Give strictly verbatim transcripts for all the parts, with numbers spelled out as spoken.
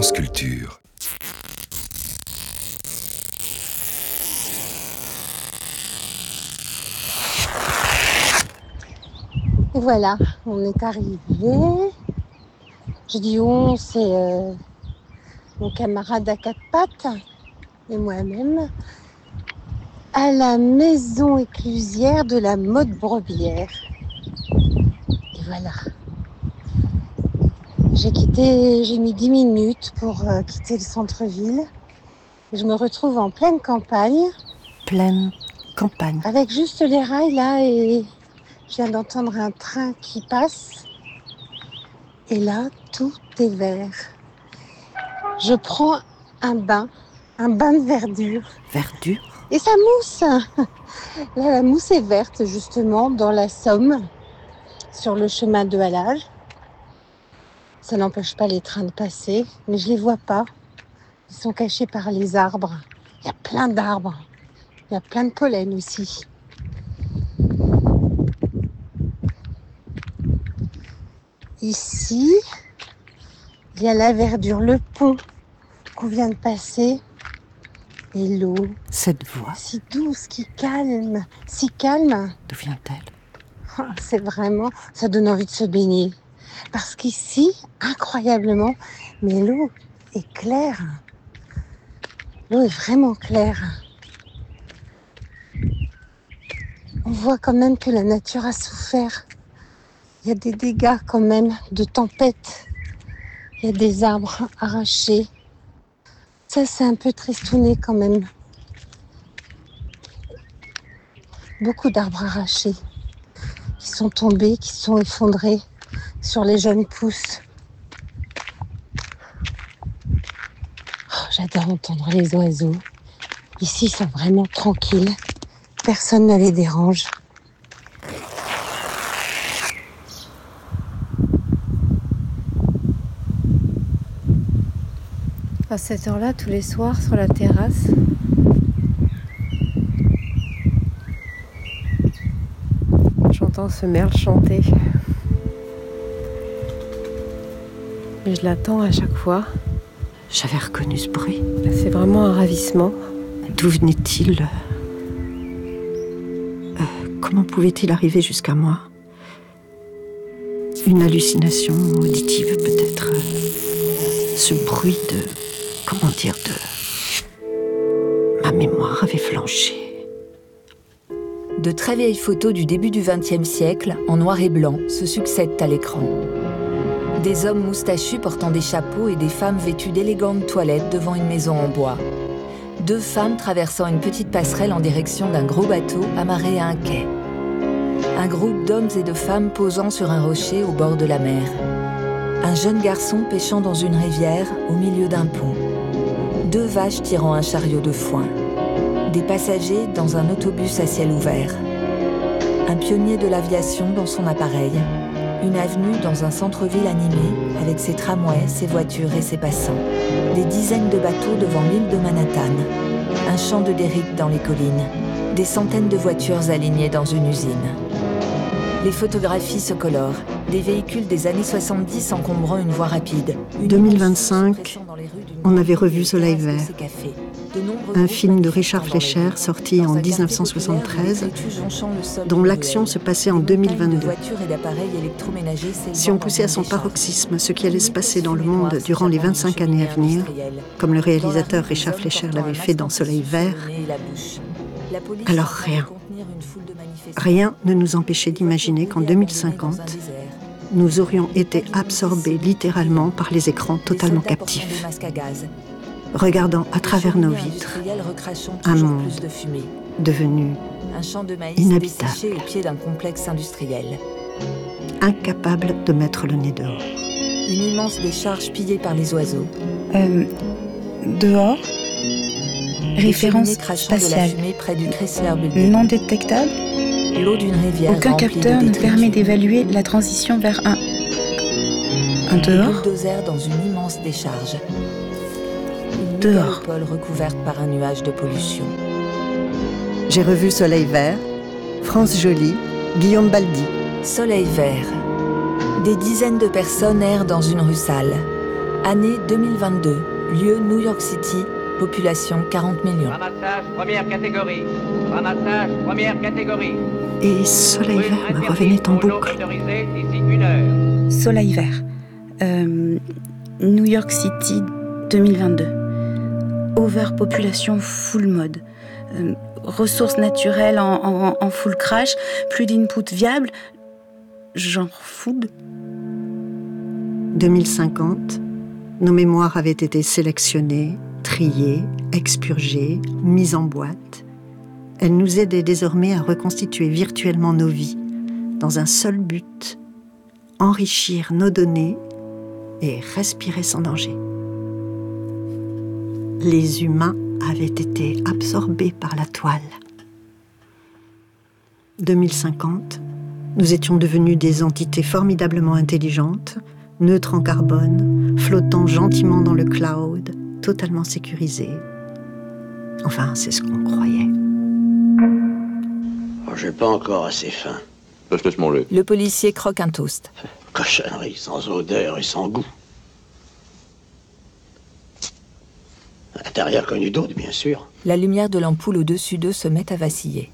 France Culture. Et voilà, on est arrivé. Je dis on, c'est euh, mon camarade à quatre pattes et moi-même, à la maison éclusière de la Motte-Brebière. Et voilà. J'ai quitté, j'ai mis dix minutes pour euh, quitter le centre-ville. Je me retrouve en pleine campagne. Pleine campagne. Avec juste les rails là et je viens d'entendre un train qui passe. Et là, tout est vert. Je prends un bain, un bain de verdure. Verdure. Et ça mousse. Là, la mousse est verte justement dans la Somme, sur le chemin de halage. Ça n'empêche pas les trains de passer, mais je les vois pas. Ils sont cachés par les arbres. Il y a plein d'arbres. Il y a plein de pollen aussi. Ici, il y a la verdure, le pont qu'on vient de passer. Et l'eau. Cette voix. Si douce, qui calme. Si calme. D'où vient-elle ? C'est vraiment... Ça donne envie de se baigner. Parce qu'ici, incroyablement, mais l'eau est claire. L'eau est vraiment claire. On voit quand même que la nature a souffert. Il y a des dégâts quand même de tempête. Il y a des arbres arrachés. Ça, c'est un peu tristouné quand même. Beaucoup d'arbres arrachés qui sont tombés, qui sont effondrés sur les jeunes pousses. Oh, j'adore entendre les oiseaux. Ici, ils sont vraiment tranquilles. Personne ne les dérange. À cette heure-là, tous les soirs, sur la terrasse, j'entends ce merle chanter. Et je l'attends à chaque fois. J'avais reconnu ce bruit. C'est vraiment un ravissement. D'où venait-il ? euh, Comment pouvait-il arriver jusqu'à moi ? Une hallucination auditive peut-être. Ce bruit de... Comment dire de... Ma mémoire avait flanché. De très vieilles photos du début du vingtième siècle, en noir et blanc, se succèdent à l'écran. Des hommes moustachus portant des chapeaux et des femmes vêtues d'élégantes toilettes devant une maison en bois. Deux femmes traversant une petite passerelle en direction d'un gros bateau amarré à un quai. Un groupe d'hommes et de femmes posant sur un rocher au bord de la mer. Un jeune garçon pêchant dans une rivière au milieu d'un pont. Deux vaches tirant un chariot de foin. Des passagers dans un autobus à ciel ouvert. Un pionnier de l'aviation dans son appareil. Une avenue dans un centre-ville animé, avec ses tramways, ses voitures et ses passants. Des dizaines de bateaux devant l'île de Manhattan. Un champ de derrick dans les collines. Des centaines de voitures alignées dans une usine. Les photographies se colorent. Des véhicules des années soixante-dix encombrant une voie rapide. Une deux mille vingt-cinq, on avait revu Soleil vert. Un film de Richard Fleischer sorti en dix-neuf cent soixante-treize, dont l'action se passait en deux mille vingt-deux. Si on poussait à son paroxysme ce qui allait se passer dans le monde durant les vingt-cinq années à venir, comme le réalisateur Richard Fleischer l'avait fait dans Soleil vert, alors rien. Rien ne nous empêchait d'imaginer qu'en deux mille cinquante, nous aurions été absorbés littéralement par les écrans totalement captifs, regardant à travers nos vitres un monde devenu inhabitable, au pied d'un complexe industriel. Incapable de mettre le nez dehors. Une immense décharge pillée par les oiseaux. Euh, dehors, référence spatiale, près du Chrysler Building. non détectable. L'eau d'une rivière. Aucun capteur ne permet d'évaluer la transition vers un, un dehors. Bulldozer dans une immense décharge. Une Dehors. mégalopole recouverte par un nuage de pollution. J'ai revu Soleil vert, France Joly, Guillaume Baldi. Soleil vert. Des dizaines de personnes errent dans une rue sale. Année deux mille vingt-deux, lieu New York City, population quarante millions. Ramassage première catégorie. Ramassage première catégorie. Et Soleil Vert me revenait en boucle. Soleil Vert. Euh, New York City deux mille vingt-deux. Overpopulation full mode. Euh, ressources naturelles en, en, en full crash. Plus d'input viable. Genre food. deux mille cinquante, nos mémoires avaient été sélectionnées, triées, expurgées, mises en boîte. Elles nous aidaient désormais à reconstituer virtuellement nos vies, dans un seul but, enrichir nos données et respirer sans danger. Les humains avaient été absorbés par la toile. deux mille cinquante, nous étions devenus des entités formidablement intelligentes, neutres en carbone, flottant gentiment dans le cloud, totalement sécurisés. Enfin, c'est ce qu'on croyait. Oh, j'ai pas encore assez faim. Ça, je te laisse manger. Le policier croque un toast. Cochonnerie sans odeur et sans goût. T'as rien connu d'autre, bien sûr. La lumière de l'ampoule au-dessus d'eux se met à vaciller.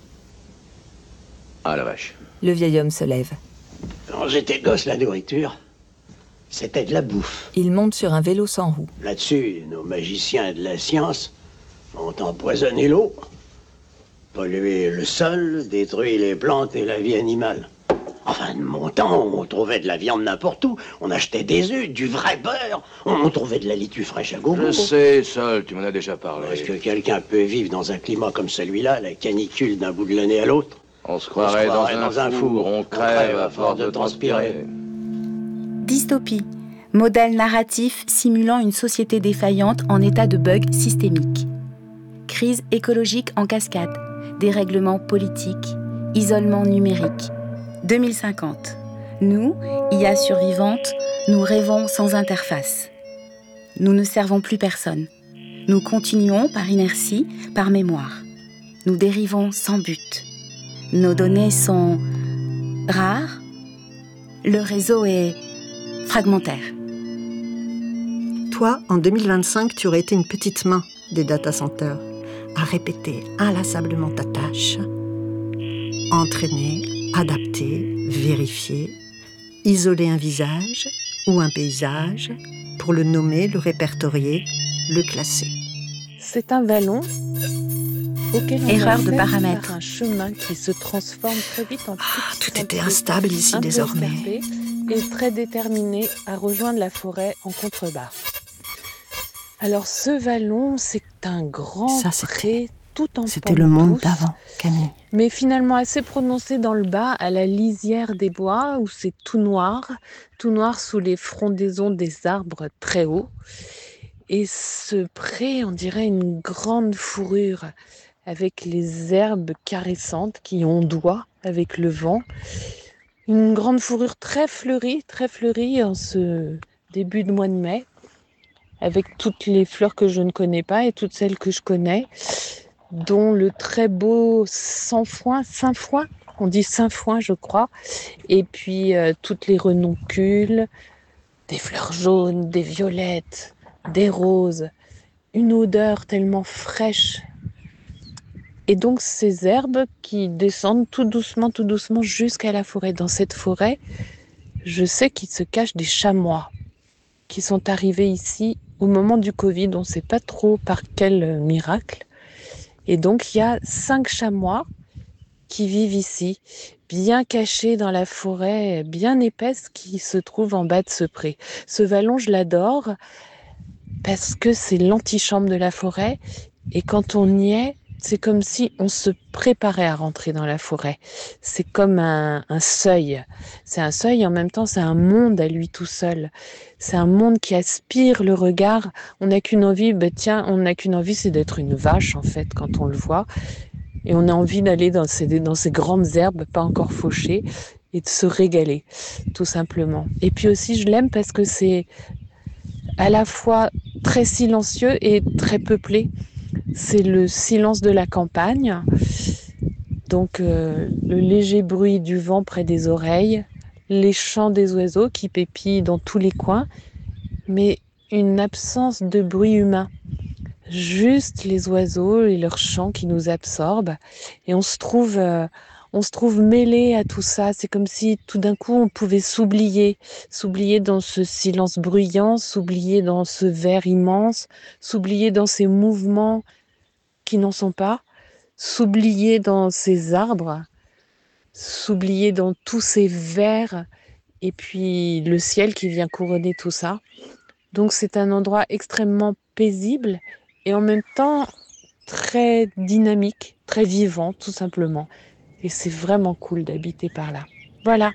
Ah la vache. Le vieil homme se lève. Quand j'étais gosse, la nourriture, c'était de la bouffe. Il monte sur un vélo sans roue. Là-dessus, nos magiciens de la science ont empoisonné l'eau, pollué le sol, détruit les plantes et la vie animale. Enfin, de mon temps, on trouvait de la viande n'importe où. On achetait des œufs, du vrai beurre. On trouvait de la litue fraîche à gogo. Je sais, Sol, tu m'en as déjà parlé. Est-ce que quelqu'un peut vivre dans un climat comme celui-là, la canicule d'un bout de l'année à l'autre? On se croirait, on se croirait dans, dans un, un four, four. On, crève on crève à force de, de transpirer. transpirer. Dystopie. Modèle narratif simulant une société défaillante en état de bug systémique. Crise écologique en cascade. Dérèglement politique. Isolement numérique. deux mille cinquante. Nous, I A survivantes, nous rêvons sans interface. Nous ne servons plus personne. Nous continuons par inertie, par mémoire. Nous dérivons sans but. Nos données sont rares. Le réseau est fragmentaire. Toi, en deux mille vingt-cinq, tu aurais été une petite main des data centers, à répéter inlassablement ta tâche, entraîner, adapter, vérifier, isoler un visage ou un paysage pour le nommer, le répertorier, le classer. C'est un vallon auquel on Erreur de paramètres. Un chemin qui se transforme très vite en ah, tout était instable ici désormais. Et très déterminé à rejoindre la forêt en contrebas. Alors ce vallon, c'est un grand Ça, pré tout en C'était le monde d'avant, Camille. Mais finalement assez prononcé dans le bas, à la lisière des bois, où c'est tout noir, tout noir sous les frondaisons des arbres très hauts. Et ce pré, on dirait une grande fourrure, avec les herbes caressantes qui ondoient avec le vent. Une grande fourrure très fleurie, très fleurie en ce début de mois de mai, avec toutes les fleurs que je ne connais pas et toutes celles que je connais, dont le très beau sainfoin, sainfoin, on dit sainfoin je crois, et puis euh, toutes les renoncules, des fleurs jaunes, des violettes, des roses, une odeur tellement fraîche. Et donc ces herbes qui descendent tout doucement, tout doucement jusqu'à la forêt. Dans cette forêt, je sais qu'il se cache des chamois qui sont arrivés ici au moment du Covid. On ne sait pas trop par quel miracle. Et donc il y a cinq chamois qui vivent ici, bien cachés dans la forêt, bien épaisse qui se trouve en bas de ce pré. Ce vallon, je l'adore parce que c'est l'antichambre de la forêt. Et quand on y est, c'est comme si on se préparait à rentrer dans la forêt. C'est comme un, un seuil. C'est un seuil et en même temps, c'est un monde à lui tout seul. C'est un monde qui aspire le regard. On n'a qu'une envie, ben tiens, on n'a qu'une envie, c'est d'être une vache en fait quand on le voit. Et on a envie d'aller dans ces, dans ces grandes herbes, pas encore fauchées, et de se régaler, tout simplement. Et puis aussi, je l'aime parce que c'est à la fois très silencieux et très peuplé. C'est le silence de la campagne, donc euh, le léger bruit du vent près des oreilles, les chants des oiseaux qui pépillent dans tous les coins, mais une absence de bruit humain. Juste les oiseaux et leurs chants qui nous absorbent. Et on se trouve, euh, on se trouve mêlé à tout ça. C'est comme si tout d'un coup on pouvait s'oublier, s'oublier dans ce silence bruyant, s'oublier dans ce vert immense, s'oublier dans ces mouvements qui n'en sont pas, s'oublier dans ces arbres, s'oublier dans tous ces vers et puis le ciel qui vient couronner tout ça. Donc c'est un endroit extrêmement paisible et en même temps très dynamique, très vivant tout simplement. Et c'est vraiment cool d'habiter par là. Voilà.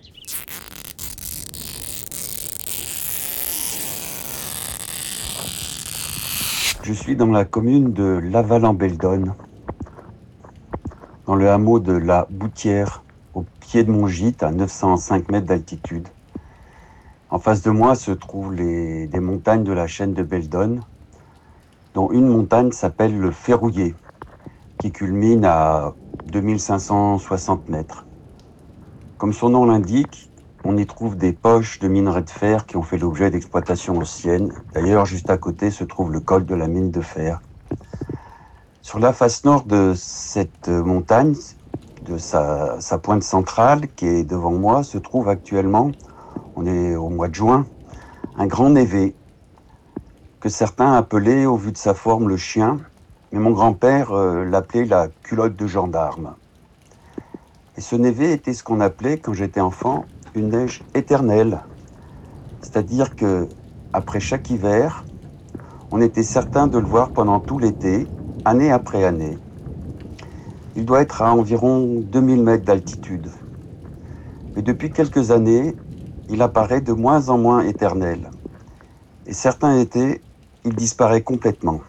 Je suis dans la commune de Laval-en-Beldonne, dans le hameau de la Boutière, au pied de mon gîte, à neuf cent cinq mètres d'altitude. En face de moi se trouvent les, des montagnes de la chaîne de Beldonne, dont une montagne s'appelle le Ferrouillé, qui culmine à deux mille cinq cent soixante mètres. Comme son nom l'indique, on y trouve des poches de minerais de fer qui ont fait l'objet d'exploitations anciennes. D'ailleurs, juste à côté se trouve le col de la mine de fer. Sur la face nord de cette montagne, de sa, sa pointe centrale, qui est devant moi, se trouve actuellement, on est au mois de juin, un grand névé, que certains appelaient, au vu de sa forme, le chien, mais mon grand-père euh, l'appelait la culotte de gendarme. Et ce névé était ce qu'on appelait, quand j'étais enfant, une neige éternelle. C'est-à-dire que après chaque hiver, on était certain de le voir pendant tout l'été, année après année. Il doit être à environ deux mille mètres d'altitude. Mais depuis quelques années, il apparaît de moins en moins éternel. Et certains étés, il disparaît complètement.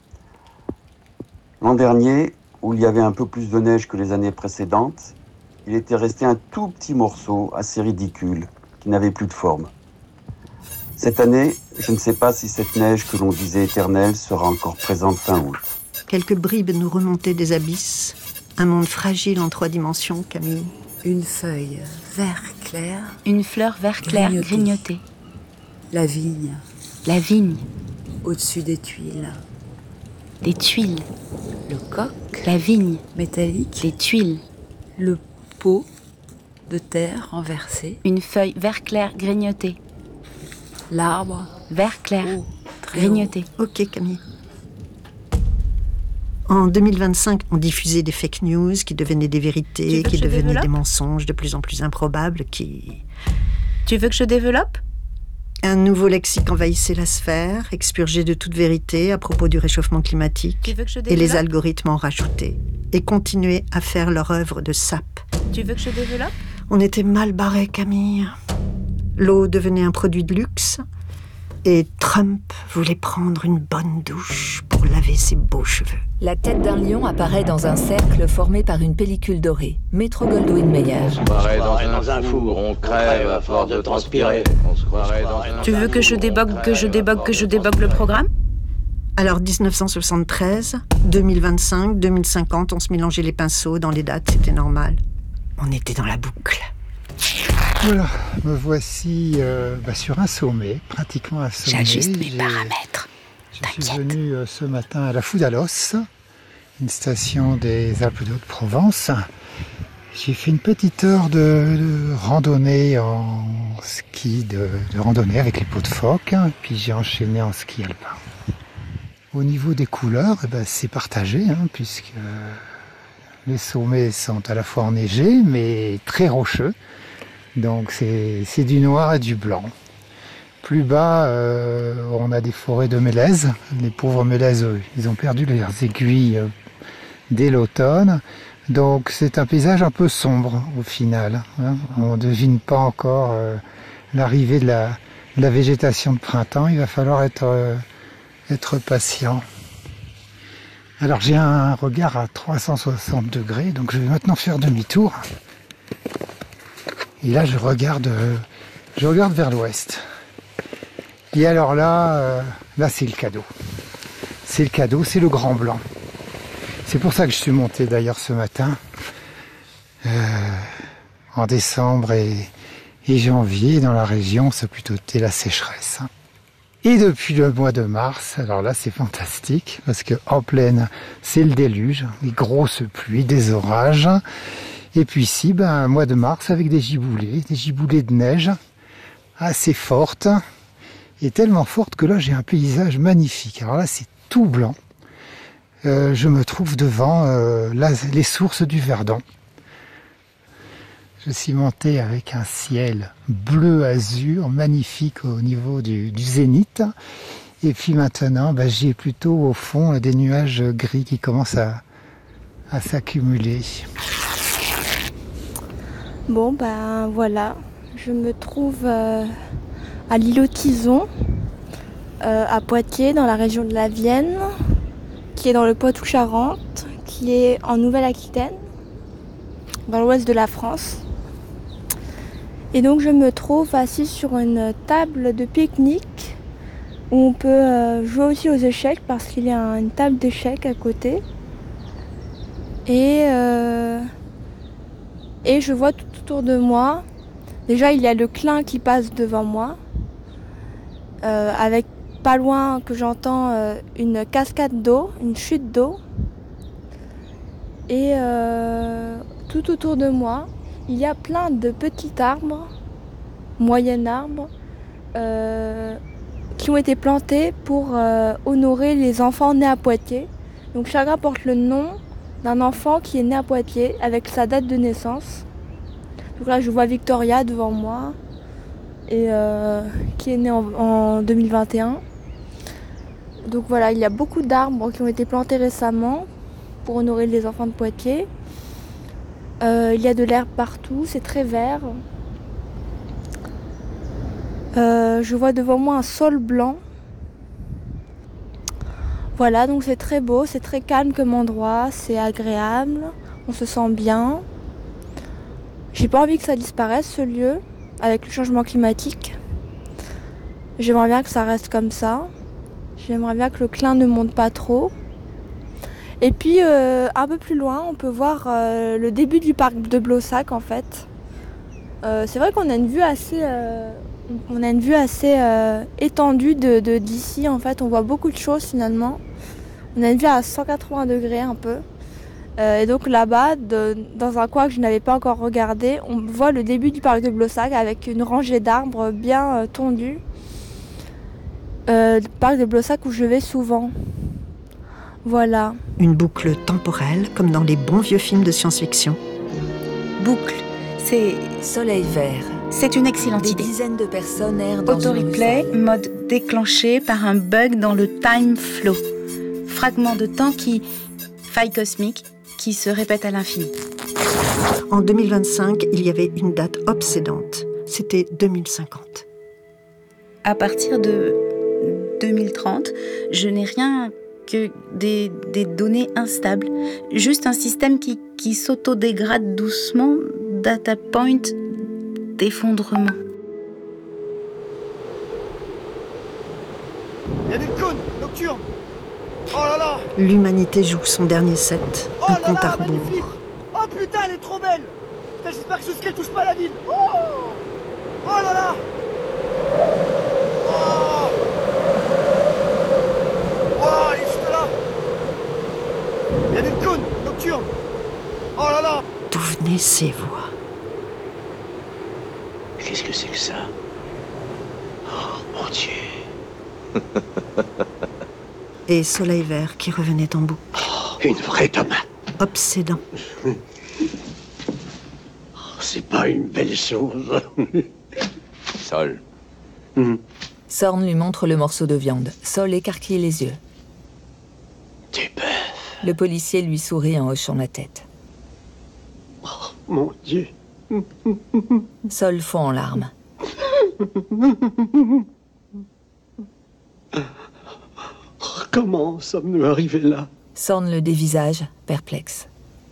L'an dernier, où il y avait un peu plus de neige que les années précédentes, il était resté un tout petit morceau assez ridicule, qui n'avait plus de forme. Cette année, je ne sais pas si cette neige que l'on disait éternelle sera encore présente fin août. Quelques bribes nous remontaient des abysses. Un monde fragile en trois dimensions, Camille. Une feuille vert clair. Une fleur vert clair grignotée. grignotée. La vigne. La vigne. Au-dessus des tuiles. Des tuiles. Le coq. La vigne. Métallique. Les tuiles. Le pot de terre renversé. Une feuille vert clair grignotée. L'arbre. Vert clair haut, grignoté. Ok, Camille. En deux mille vingt-cinq, on diffusait des fake news qui devenaient des vérités, qui devenaient développe? des mensonges de plus en plus improbables, qui... Tu veux que je développe ? Un nouveau lexique envahissait la sphère, expurgé de toute vérité à propos du réchauffement climatique. Tu veux que je et les algorithmes en rajoutaient et continuaient à faire leur œuvre de sape. Tu veux que je développe ? On était mal barrés, Camille. L'eau devenait un produit de luxe et Trump voulait prendre une bonne douche pour laver ses beaux cheveux. La tête d'un lion apparaît dans un cercle formé par une pellicule dorée. Metro-Goldwyn-Mayer. On se croirait dans, dans un four, on crève à force de transpirer. On se croirait dans un... Tu veux que je débogue, que je débogue, que je débogue le programme ? Alors dix-neuf cent soixante-treize, deux mille vingt-cinq, deux mille cinquante, on se mélangeait les pinceaux dans les dates, c'était normal. On était dans la boucle. Voilà, me voici euh, bah, sur un sommet, pratiquement un sommet. J'ajuste mes paramètres. Je suis venu euh, ce matin à la Foudalos, une station des Alpes de Haute-Provence. J'ai fait une petite heure de, de randonnée en ski, de, de randonnée avec les pots de phoque, hein, puis j'ai enchaîné en ski alpin. Au niveau des couleurs, eh ben, c'est partagé, hein, puisque les sommets sont à la fois enneigés, mais très rocheux. Donc c'est, c'est du noir et du blanc. Plus bas, euh, on a des forêts de mélèzes. Les pauvres mélèzes, eux, ils ont perdu leurs aiguilles euh, dès l'automne. Donc c'est un paysage un peu sombre au final. Hein. On ne devine pas encore euh, l'arrivée de la, de la végétation de printemps. Il va falloir être, euh, être patient. Alors j'ai un regard à trois cent soixante degrés, donc je vais maintenant faire demi-tour. Et là je regarde, euh, je regarde vers l'ouest. Et alors là, euh, là c'est le cadeau. C'est le cadeau, c'est le Grand Blanc. C'est pour ça que je suis monté d'ailleurs ce matin, euh, en décembre et, et janvier dans la région, c'est plutôt la sécheresse. Et depuis le mois de mars, alors là c'est fantastique, parce que en pleine, c'est le déluge, des grosses pluies, des orages. Et puis ici, ben, un mois de mars avec des giboulées, des giboulées de neige assez fortes, et tellement fortes que là j'ai un paysage magnifique. Alors là c'est tout blanc. Euh, je me trouve devant euh, la, les sources du Verdon. Je suis monté avec un ciel bleu azur magnifique au niveau du, du zénith. Et puis maintenant, ben, j'ai plutôt au fond des nuages gris qui commencent à, à s'accumuler. Bon, ben voilà, je me trouve euh, à l'îlot Tizon, euh, à Poitiers, dans la région de la Vienne, qui est dans le Poitou-Charentes, qui est en Nouvelle-Aquitaine, dans l'ouest de la France. Et donc je me trouve assise sur une table de pique-nique où on peut euh, jouer aussi aux échecs parce qu'il y a une table d'échecs à côté. Et, euh, et je vois tout autour de moi, déjà il y a le Clin qui passe devant moi, euh, avec pas loin que j'entends euh, une cascade d'eau, une chute d'eau. Et euh, tout autour de moi, il y a plein de petits arbres, moyens arbres, euh, qui ont été plantés pour euh, honorer les enfants nés à Poitiers. Donc chacun porte le nom d'un enfant qui est né à Poitiers avec sa date de naissance. Donc là je vois Victoria devant moi, et euh, qui est née en, en deux mille vingt et un. Donc voilà, il y a beaucoup d'arbres qui ont été plantés récemment pour honorer les enfants de Poitiers. Euh, il y a de l'herbe partout, c'est très vert. Euh, je vois devant moi un sol blanc. Voilà, donc c'est très beau, c'est très calme comme endroit, c'est agréable, on se sent bien. J'ai pas envie que ça disparaisse ce lieu, avec le changement climatique. J'aimerais bien que ça reste comme ça. J'aimerais bien que le Clin ne monte pas trop. Et puis euh, un peu plus loin, on peut voir euh, le début du parc de Blossac en fait. Euh, c'est vrai qu'on a une vue assez, euh, on a une vue assez euh, étendue de, de, d'ici en fait. On voit beaucoup de choses finalement. On a une vue à cent quatre-vingts degrés un peu. Euh, et donc là-bas, de, dans un coin que je n'avais pas encore regardé, on voit le début du parc de Blossac avec une rangée d'arbres bien euh, tondus. Euh, le parc de Blossac où je vais souvent. Voilà. Une boucle temporelle, comme dans les bons vieux films de science-fiction. Boucle, c'est... Soleil vert. C'est une excellente Des idée. Des dizaines de personnes errent dans Auto-replay, mode déclenché par un bug dans le time flow. Fragment de temps qui... faille cosmique, qui se répète à l'infini. En deux mille vingt-cinq, il y avait une date obsédante. C'était deux mille cinquante. À partir de deux mille trente, je n'ai rien que des, des données instables. Juste un système qui, qui s'auto-dégrade doucement, data point d'effondrement. Il y a des cônes nocturnes. Oh là là. L'humanité joue son dernier set, oh un là compte à là, rebours. magnifique. Oh putain, elle est trop belle. Putain, j'espère que ce ski touche pas la ville. Oh, oh là là. Oh, oh, elle est juste là. Il y a des cônes nocturnes. Oh là là. D'où venaient ces voix? Qu'est-ce que c'est que ça? Oh mon Dieu. Et Soleil vert qui revenait en boucle. Oh, une vraie tomate. Obsédant. Oh, c'est pas une belle chose. Sol. Mmh. Sorn lui montre le morceau de viande. Sol écarquille les yeux. Du bœuf. Le policier lui sourit en hochant la tête. Oh, mon Dieu. Sol fond en larmes. Comment sommes-nous arrivés là? Sorn le dévisage, perplexe.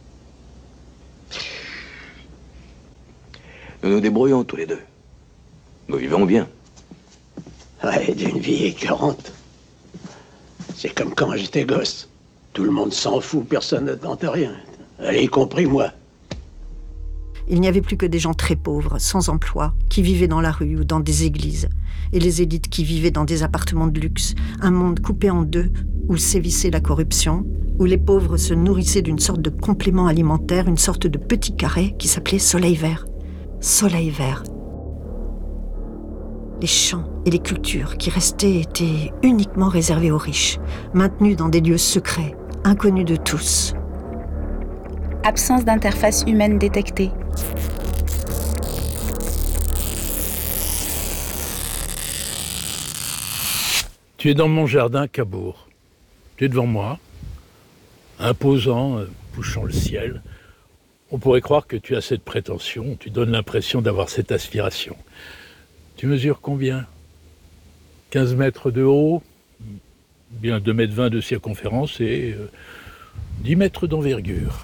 Nous nous débrouillons tous les deux. Nous vivons bien. Ouais, d'une vie écœurante. C'est comme quand j'étais gosse. Tout le monde s'en fout, personne ne tente rien. Y compris moi. Il n'y avait plus que des gens très pauvres, sans emploi, qui vivaient dans la rue ou dans des églises, et les élites qui vivaient dans des appartements de luxe, un monde coupé en deux, où sévissait la corruption, où les pauvres se nourrissaient d'une sorte de complément alimentaire, une sorte de petit carré qui s'appelait Soleil Vert. Soleil Vert. Les chants et les cultures qui restaient étaient uniquement réservés aux riches, maintenus dans des lieux secrets, inconnus de tous. Absence d'interface humaine détectée. Tu es dans mon jardin, Cabourg. Tu es devant moi, imposant, touchant le ciel. On pourrait croire que tu as cette prétention, tu donnes l'impression d'avoir cette aspiration. Tu mesures combien ? quinze mètres de haut, bien deux mètres vingt de circonférence et euh, dix mètres d'envergure.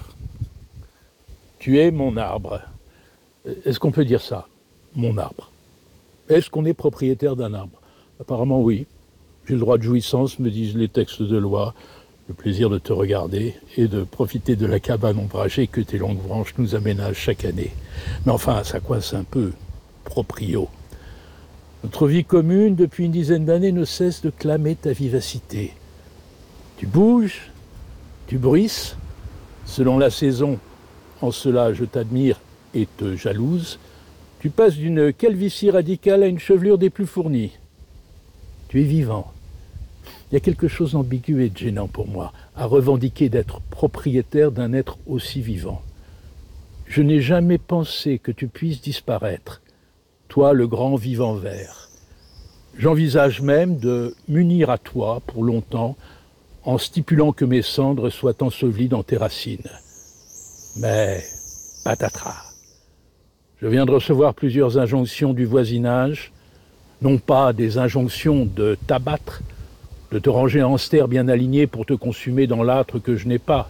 Tu es mon arbre. Est-ce qu'on peut dire ça ? Mon arbre. Est-ce qu'on est propriétaire d'un arbre ? Apparemment oui. J'ai le droit de jouissance, me disent les textes de loi, le plaisir de te regarder et de profiter de la cabane ombragée que tes longues branches nous aménagent chaque année. Mais enfin, ça coince un peu. Proprio. Notre vie commune, depuis une dizaine d'années, ne cesse de clamer ta vivacité. Tu bouges, tu bruisses, selon la saison. En cela, je t'admire et te jalouse. Tu passes d'une calvitie radicale à une chevelure des plus fournies. Tu es vivant. Il y a quelque chose d'ambigu et de gênant pour moi, à revendiquer d'être propriétaire d'un être aussi vivant. Je n'ai jamais pensé que tu puisses disparaître, toi le grand vivant vert. J'envisage même de m'unir à toi pour longtemps, en stipulant que mes cendres soient ensevelies dans tes racines. Mais patatras. Je viens de recevoir plusieurs injonctions du voisinage, non pas des injonctions de t'abattre, de te ranger en stère bien aligné pour te consumer dans l'âtre que je n'ai pas.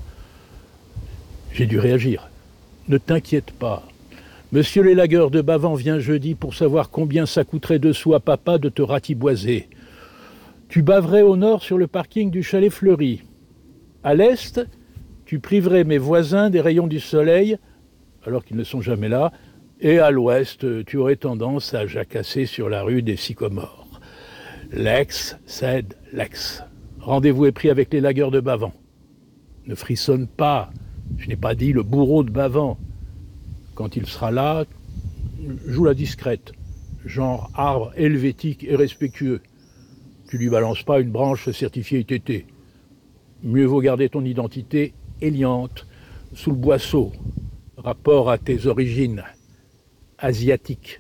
J'ai dû réagir. Ne t'inquiète pas. Monsieur l'élagueur de Bavent vient jeudi pour savoir combien ça coûterait dessous à papa de te ratiboiser. Tu baverais au nord sur le parking du chalet Fleuri. À l'est, tu priverais mes voisins des rayons du soleil, alors qu'ils ne sont jamais là, et à l'ouest, tu aurais tendance à jacasser sur la rue des Sycomores. L'ex cède l'ex. Rendez-vous est pris avec les lagueurs de Bavent. Ne frissonne pas, je n'ai pas dit le bourreau de Bavent. Quand il sera là, joue la discrète, genre arbre helvétique et respectueux. Tu lui balances pas une branche certifiée I T T. Mieux vaut garder ton identité éliante, sous le boisseau, rapport à tes origines asiatiques.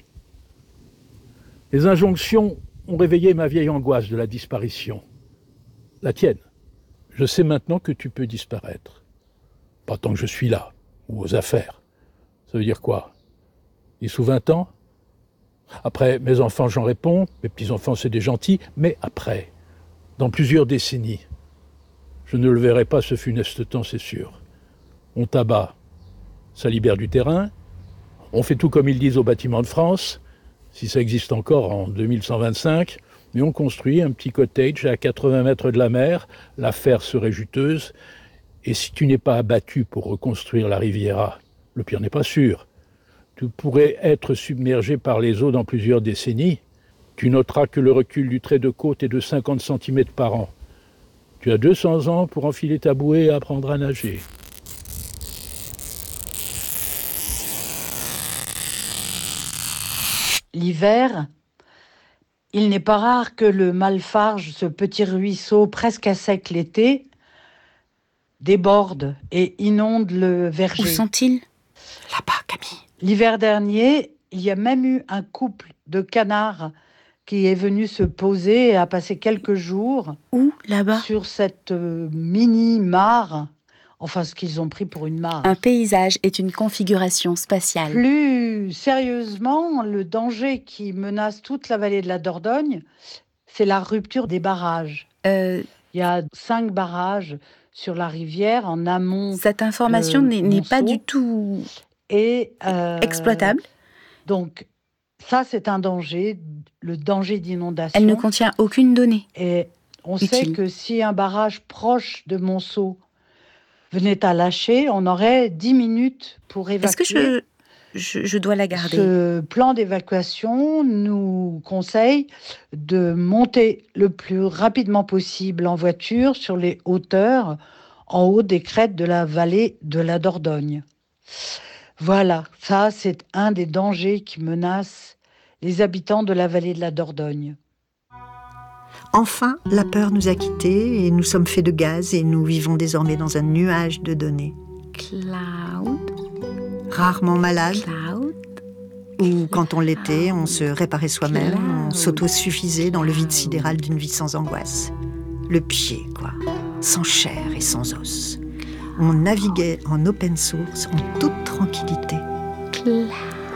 Les injonctions ont réveillé ma vieille angoisse de la disparition. La tienne. Je sais maintenant que tu peux disparaître. Pas tant que je suis là, ou aux affaires. Ça veut dire quoi ? dix ou vingt ans ? Après, mes enfants, j'en réponds, mes petits-enfants, c'est des gentils, mais après, dans plusieurs décennies, je ne le verrai pas ce funeste temps, c'est sûr. On tabac, ça libère du terrain, on fait tout comme ils disent au bâtiment de France, si ça existe encore en deux mille cent vingt-cinq, mais on construit un petit cottage à quatre-vingts mètres de la mer, l'affaire serait juteuse, et si tu n'es pas abattu pour reconstruire la Riviera, le pire n'est pas sûr. Tu pourrais être submergé par les eaux dans plusieurs décennies. Tu noteras que le recul du trait de côte est de cinquante centimètres par an. Tu as deux cents ans pour enfiler ta bouée et apprendre à nager. L'hiver, il n'est pas rare que le Malfarge, ce petit ruisseau presque à sec l'été, déborde et inonde le verger. Où sont-ils ? Là-bas, Camille. L'hiver dernier, il y a même eu un couple de canards qui est venu se poser et a passé quelques jours. Où, là-bas ? Sur cette euh, mini-mare, enfin ce qu'ils ont pris pour une mare. Un paysage est une configuration spatiale. Plus sérieusement, le danger qui menace toute la vallée de la Dordogne, c'est la rupture des barrages. Euh... Il y a cinq barrages sur la rivière en amont. Cette information n'est, n'est pas du tout et, euh, exploitable. Donc, ça, c'est un danger, le danger d'inondation. Elle ne contient aucune donnée. Et on utile. sait que si un barrage proche de Monceau venait à lâcher, on aurait dix minutes pour évacuer. Est-ce que je, je, je dois la garder. Ce plan d'évacuation nous conseille de monter le plus rapidement possible en voiture sur les hauteurs en haut des crêtes de la vallée de la Dordogne. Voilà, ça c'est un des dangers qui menacent les habitants de la vallée de la Dordogne. Enfin, la peur nous a quittés et nous sommes faits de gaz et nous vivons désormais dans un nuage de données. Cloud. Rarement malade. Cloud. Ou quand on l'était, on se réparait soi-même, Cloud. On s'autosuffisait dans le vide sidéral d'une vie sans angoisse. Le pied, quoi, sans chair et sans os. On naviguait en open source en toute tranquillité. Cloud.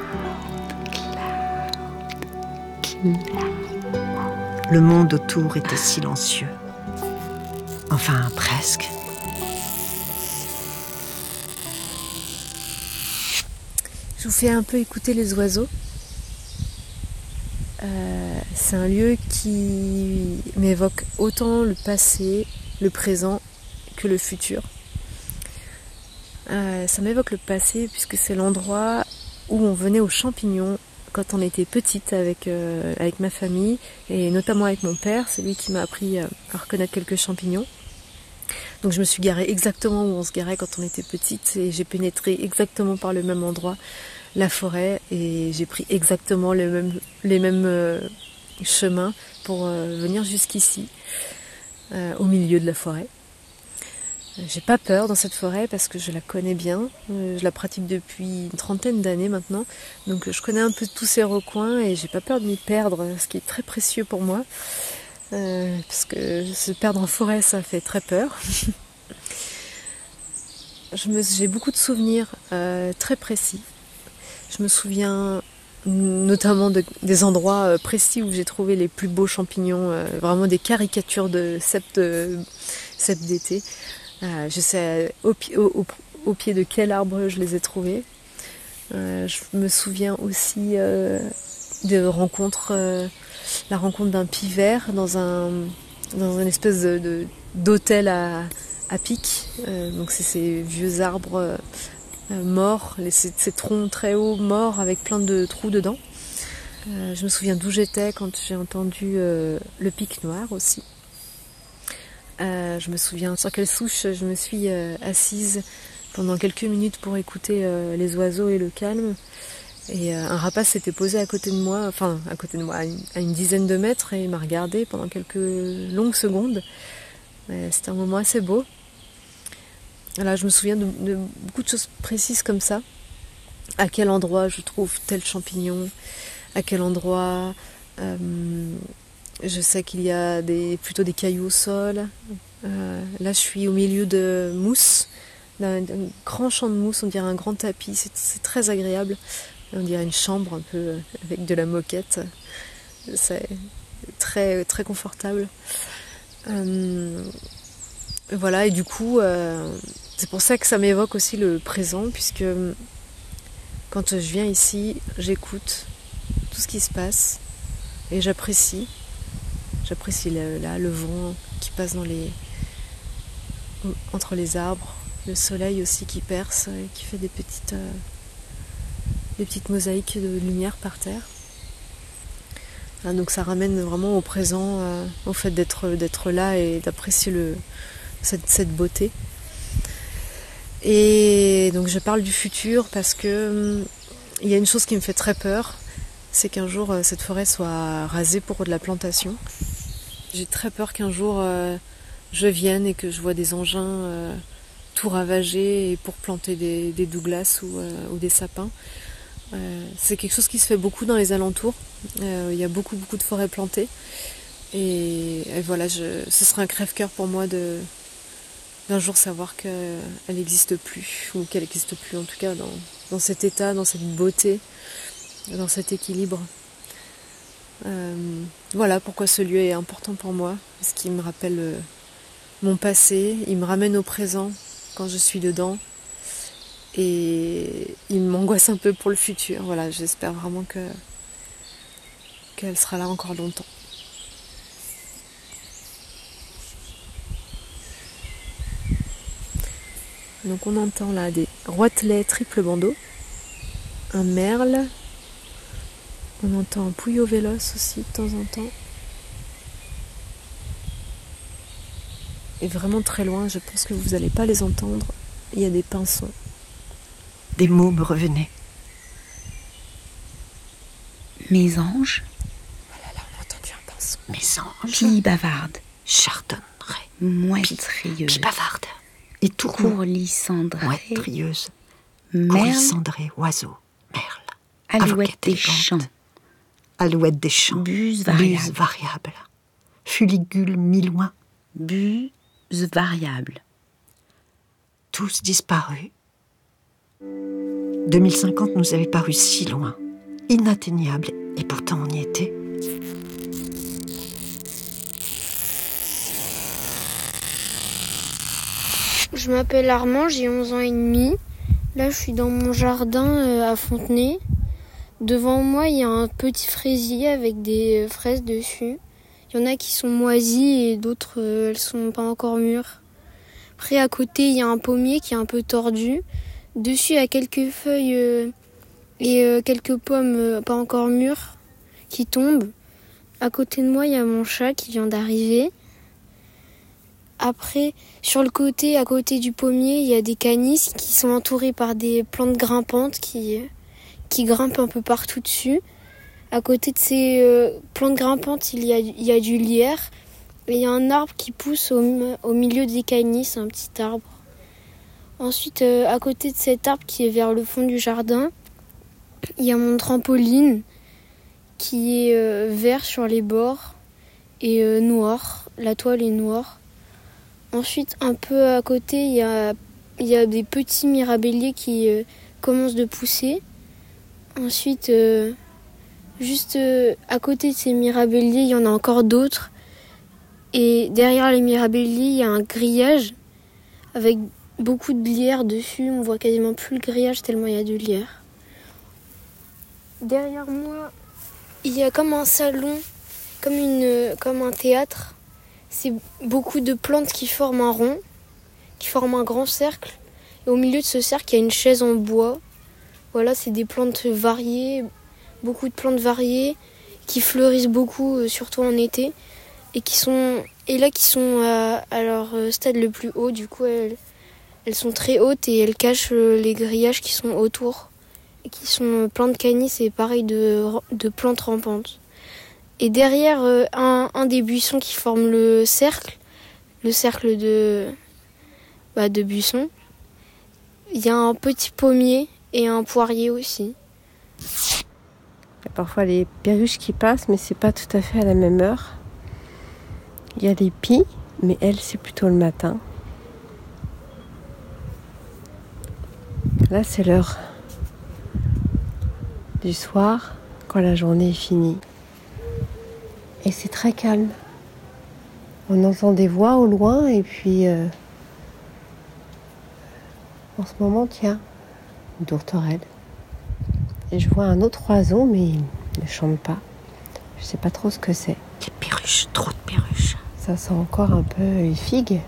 Cloud. Cloud. Le monde autour était silencieux. Enfin, presque. Je vous fais un peu écouter les oiseaux. Euh, c'est un lieu qui m'évoque autant le passé, le présent que le futur. Euh, ça m'évoque le passé puisque c'est l'endroit où on venait aux champignons quand on était petite avec, euh, avec ma famille et notamment avec mon père. C'est lui qui m'a appris à reconnaître quelques champignons. Donc je me suis garée exactement où on se garait quand on était petite et j'ai pénétré exactement par le même endroit la forêt et j'ai pris exactement les mêmes, les mêmes euh, chemins pour euh, venir jusqu'ici, euh, au milieu de la forêt. J'ai pas peur dans cette forêt parce que je la connais bien, je la pratique depuis une trentaine d'années maintenant, donc je connais un peu tous ces recoins et j'ai pas peur de m'y perdre, ce qui est très précieux pour moi, euh, parce que se perdre en forêt ça fait très peur. je me, j'ai beaucoup de souvenirs euh, très précis, je me souviens notamment de, des endroits précis où j'ai trouvé les plus beaux champignons, euh, vraiment des caricatures de cèpes, de, cèpes d'été. Euh, je sais au, au, au, au pied de quel arbre je les ai trouvés. Euh, je me souviens aussi euh, de rencontres, euh, la rencontre d'un pivert dans un dans une espèce de, de, d'hôtel à, à pic. Euh, donc c'est ces vieux arbres euh, morts, les, ces, ces troncs très hauts morts avec plein de trous dedans. Euh, je me souviens d'où j'étais quand j'ai entendu euh, le pic noir aussi. Euh, je me souviens sur quelle souche je me suis euh, assise pendant quelques minutes pour écouter euh, les oiseaux et le calme. Et euh, un rapace s'était posé à côté de moi, enfin à côté de moi, à une, à une dizaine de mètres, et il m'a regardé pendant quelques longues secondes. Euh, c'était un moment assez beau. Voilà, je me souviens de, de beaucoup de choses précises comme ça. À quel endroit je trouve tel champignon, à quel endroit... Euh, Je sais qu'il y a des, plutôt des cailloux au sol. Euh, là, je suis au milieu de mousse, d'un, d'un grand champ de mousse, on dirait un grand tapis. C'est, c'est très agréable. On dirait une chambre un peu avec de la moquette. C'est très, très confortable. Euh, voilà, et du coup, euh, c'est pour ça que ça m'évoque aussi le présent, puisque quand je viens ici, j'écoute tout ce qui se passe et j'apprécie. J'apprécie le, là, le vent qui passe dans les, entre les arbres, le soleil aussi qui perce et qui fait des petites, euh, des petites mosaïques de lumière par terre. Ah, donc ça ramène vraiment au présent, euh, au fait d'être, d'être là et d'apprécier le, cette, cette beauté. Et donc je parle du futur parce que il y a une chose qui me fait très peur, c'est qu'un jour cette forêt soit rasée pour de la plantation. J'ai très peur qu'un jour euh, je vienne et que je vois des engins euh, tout ravagés et pour planter des, des douglas ou, euh, ou des sapins. Euh, c'est quelque chose qui se fait beaucoup dans les alentours. Euh, il y a beaucoup beaucoup de forêts plantées. Et, et voilà, je, ce serait un crève-cœur pour moi de d'un jour savoir qu'elle n'existe plus, ou qu'elle n'existe plus en tout cas dans, dans cet état, dans cette beauté, dans cet équilibre. Euh, voilà pourquoi ce lieu est important pour moi, parce qu'il me rappelle euh, mon passé, il me ramène au présent quand je suis dedans, et il m'angoisse un peu pour le futur. Voilà, j'espère vraiment que qu'elle sera là encore longtemps. Donc on entend là des roitelets triple bandeau. un merle. On entend un pouillot véloce aussi de temps en temps. Et vraiment très loin, je pense que vous n'allez pas les entendre. Il y a des pinsons. Des mots me revenaient. Mes anges. Oh là là, on a entendu un pinson. Mes anges. Pie bavarde. Chardonneret. Mouette rieuse. Pie bavarde. Et tout courlis cendrée. Mouette rieuse. Merle. Courlis cendré, oiseau. Merle. Alouette des champs. Alouette des champs. Buse variable. Buse variable. Fuligule mi-loin. Buse variable. Tous disparus. deux mille cinquante nous avait paru si loin, inatteignable, et pourtant on y était. Je m'appelle Armand, j'ai onze ans et demi. Là, je suis dans mon jardin à Fontenay. Devant moi, il y a un petit fraisier avec des fraises dessus. Il y en a qui sont moisies et d'autres, elles sont pas encore mûres. Après, à côté, il y a un pommier qui est un peu tordu. Dessus, il y a quelques feuilles euh, et euh, quelques pommes euh, pas encore mûres qui tombent. À côté de moi, il y a mon chat qui vient d'arriver. Après, sur le côté, à côté du pommier, il y a des canisses qui sont entourées par des plantes grimpantes qui, qui grimpent un peu partout dessus. À côté de ces euh, plantes grimpantes, il y a, il y a du lierre. Et il y a un arbre qui pousse au, au milieu des canisses, un petit arbre. Ensuite, euh, à côté de cet arbre qui est vers le fond du jardin, il y a mon trampoline qui est euh, vert sur les bords et euh, noir. La toile est noire. Ensuite, un peu à côté, il y a, il y a des petits mirabelliers qui euh, commencent de pousser. Ensuite, euh, juste euh, à côté de ces mirabelliers, il y en a encore d'autres. Et derrière les mirabelliers, il y a un grillage avec beaucoup de lierre dessus. On voit quasiment plus le grillage tellement il y a de lierre. Derrière moi, il y a comme un salon, comme, une, comme un théâtre. C'est beaucoup de plantes qui forment un rond, qui forment un grand cercle. Et au milieu de ce cercle, il y a une chaise en bois. Voilà, c'est des plantes variées, beaucoup de plantes variées, qui fleurissent beaucoup, surtout en été. Et, qui sont, et là, qui sont à, à leur stade le plus haut. Du coup, elles, elles sont très hautes et elles cachent les grillages qui sont autour. Et qui sont plein de canisses et pareil de, de plantes rampantes. Et derrière euh, un, un des buissons qui forme le cercle, le cercle de, bah, de buissons, il y a un petit pommier et un poirier aussi. Il y a parfois les perruches qui passent, mais c'est pas tout à fait à la même heure. Il y a les pies, mais elles, c'est plutôt le matin. Là, c'est l'heure du soir, quand la journée est finie. Et c'est très calme. On entend des voix au loin et puis euh, en ce moment, tiens, une tourterelle. Et je vois un autre oiseau, mais il ne chante pas. Je sais pas trop ce que c'est. Des perruches, trop de perruches. Ça sent encore un peu les figues.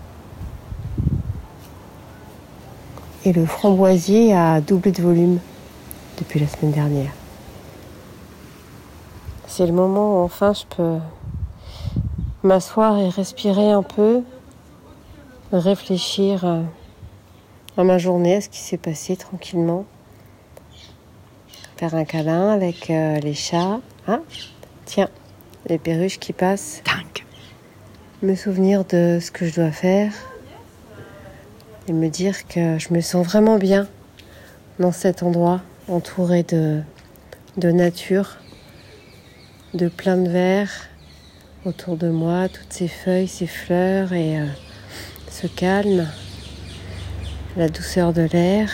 Et le framboisier a doublé de volume depuis la semaine dernière. C'est le moment où enfin je peux m'asseoir et respirer un peu, réfléchir à ma journée, à ce qui s'est passé tranquillement. Faire un câlin avec euh, les chats. Ah, tiens, les perruches qui passent. Dingue. Me souvenir de ce que je dois faire et me dire que je me sens vraiment bien dans cet endroit, entouré de, de nature, de plein de verre autour de moi, toutes ces feuilles, ces fleurs et euh, ce calme, la douceur de l'air.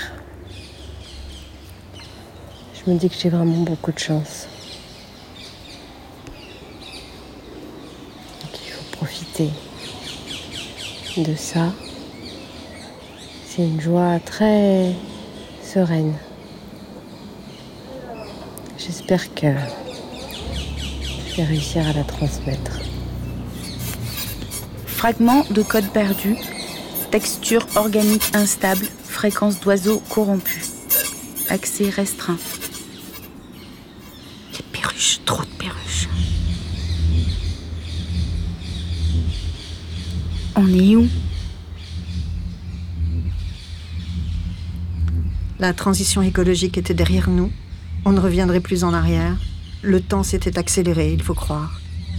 Je me dis que j'ai vraiment beaucoup de chance. Donc il faut profiter de ça. C'est une joie très sereine. J'espère que je vais réussir à la transmettre. Fragment de code perdu, texture organique instable, fréquence d'oiseaux corrompus. accès restreint. Les perruches, trop de perruches. On est où? La transition écologique était derrière nous. On ne reviendrait plus en arrière. Le temps s'était accéléré, il faut croire.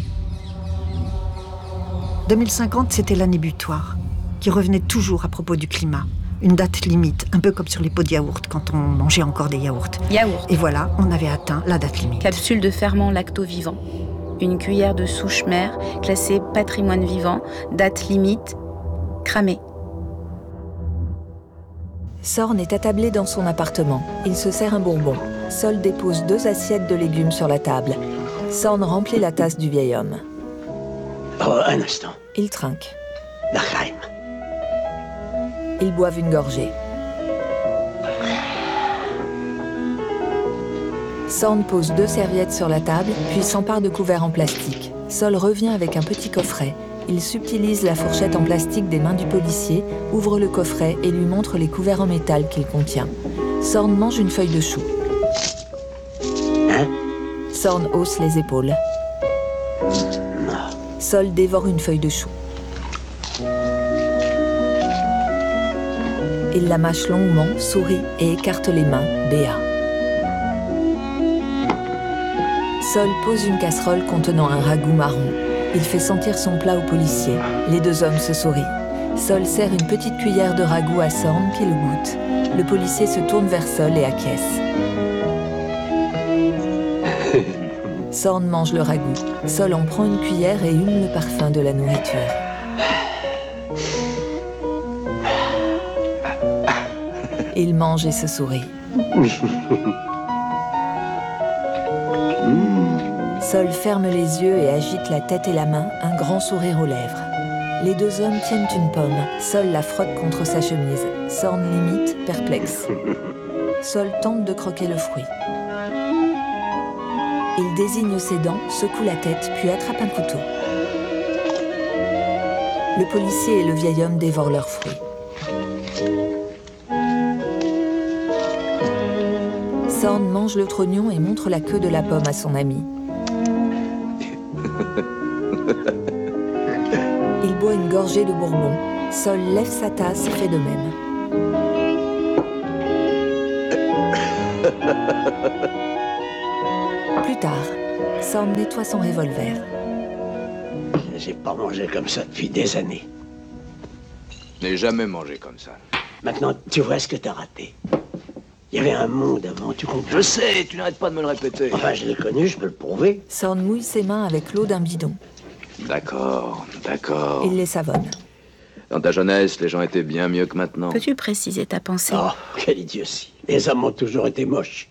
deux mille cinquante, c'était l'année butoir, qui revenait toujours à propos du climat. Une date limite, un peu comme sur les pots de yaourt, quand on mangeait encore des yaourts. Yaourt. Et voilà, on avait atteint la date limite. Capsule de ferment lacto-vivant. Une cuillère de souche mère, classée patrimoine vivant, date limite, cramée. Sorn est attablé dans son appartement. Il se sert un bonbon. Sol dépose deux assiettes de légumes sur la table. Sorn remplit la tasse du vieil homme. Oh, un instant. Il trinque. Nachheim. Ils boivent une gorgée. Sorn pose deux serviettes sur la table, puis s'empare de couverts en plastique. Sol revient avec un petit coffret. Il subtilise la fourchette en plastique des mains du policier, ouvre le coffret et lui montre les couverts en métal qu'il contient. Sorn mange une feuille de chou. Hein? Sorn hausse les épaules. Sol dévore une feuille de chou. Il la mâche longuement, sourit et écarte les mains, béat. Sol pose une casserole contenant un ragoût marron. Il fait sentir son plat au policier. Les deux hommes se sourient. Sol sert une petite cuillère de ragoût à Sorn qui le goûte. Le policier se tourne vers Sol et acquiesce. Sorn mange le ragoût. Sol en prend une cuillère et hume le parfum de la nourriture. Il mange et se sourit. Sol ferme les yeux et agite la tête et la main, un grand sourire aux lèvres. Les deux hommes tiennent une pomme. Sol la frotte contre sa chemise. Sorn l'imite, perplexe. Sol tente de croquer le fruit. Il désigne ses dents, secoue la tête, puis attrape un couteau. Le policier et le vieil homme dévorent leurs fruits. Sorn mange le trognon et montre la queue de la pomme à son ami. Il boit une gorgée de bourbon. Sol lève sa tasse et fait de même. Plus tard, Sorn nettoie son revolver. J'ai pas mangé comme ça depuis des années. Je n'ai jamais mangé comme ça. Maintenant, tu vois ce que t'as raté. Il y avait un monde avant, tu comprends? Je sais, tu n'arrêtes pas de me le répéter. Enfin, je l'ai connu, je peux le prouver. Sorn mouille ses mains avec l'eau d'un bidon. D'accord, d'accord. Il les savonne. Dans ta jeunesse, les gens étaient bien mieux que maintenant. Peux-tu préciser ta pensée? Oh, quelle idiotie. Les hommes ont toujours été moches.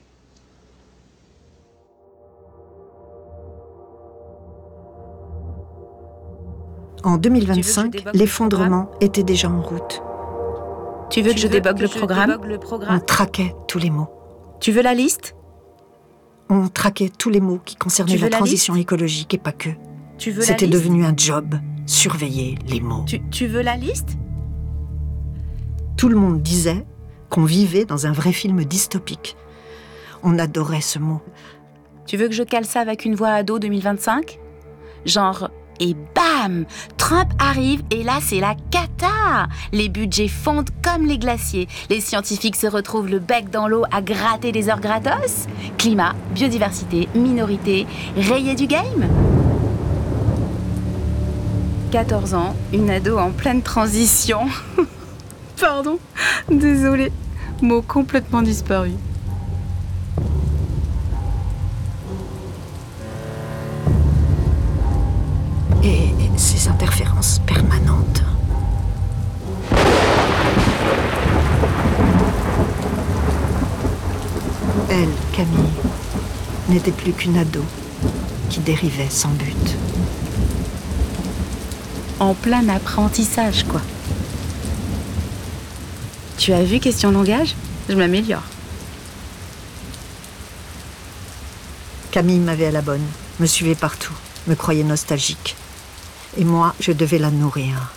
En deux mille vingt-cinq, l'effondrement était déjà en route. Tu veux que je débug le programme? On traquait tous les mots. Tu veux la liste? On traquait tous les mots qui concernaient la transition écologique et pas que. C'était devenu un job, surveiller les mots. Tu, tu veux la liste? Tout le monde disait qu'on vivait dans un vrai film dystopique. On adorait ce mot. Tu veux que je cale ça avec une voix ado deux mille vingt-cinq? Genre... Et bam! Trump arrive et là, c'est la cata! Les budgets fondent comme les glaciers. Les scientifiques se retrouvent le bec dans l'eau à gratter des heures gratos. Climat, biodiversité, minorité, rayé du game. quatorze ans, une ado en pleine transition. Pardon, désolée. Mot complètement disparu. Et ces interférences permanentes. Elle, Camille, n'était plus qu'une ado qui dérivait sans but. En plein apprentissage, quoi. Tu as vu question langage? Je m'améliore. Camille m'avait à la bonne, me suivait partout, me croyait nostalgique. Et moi, je devais la nourrir.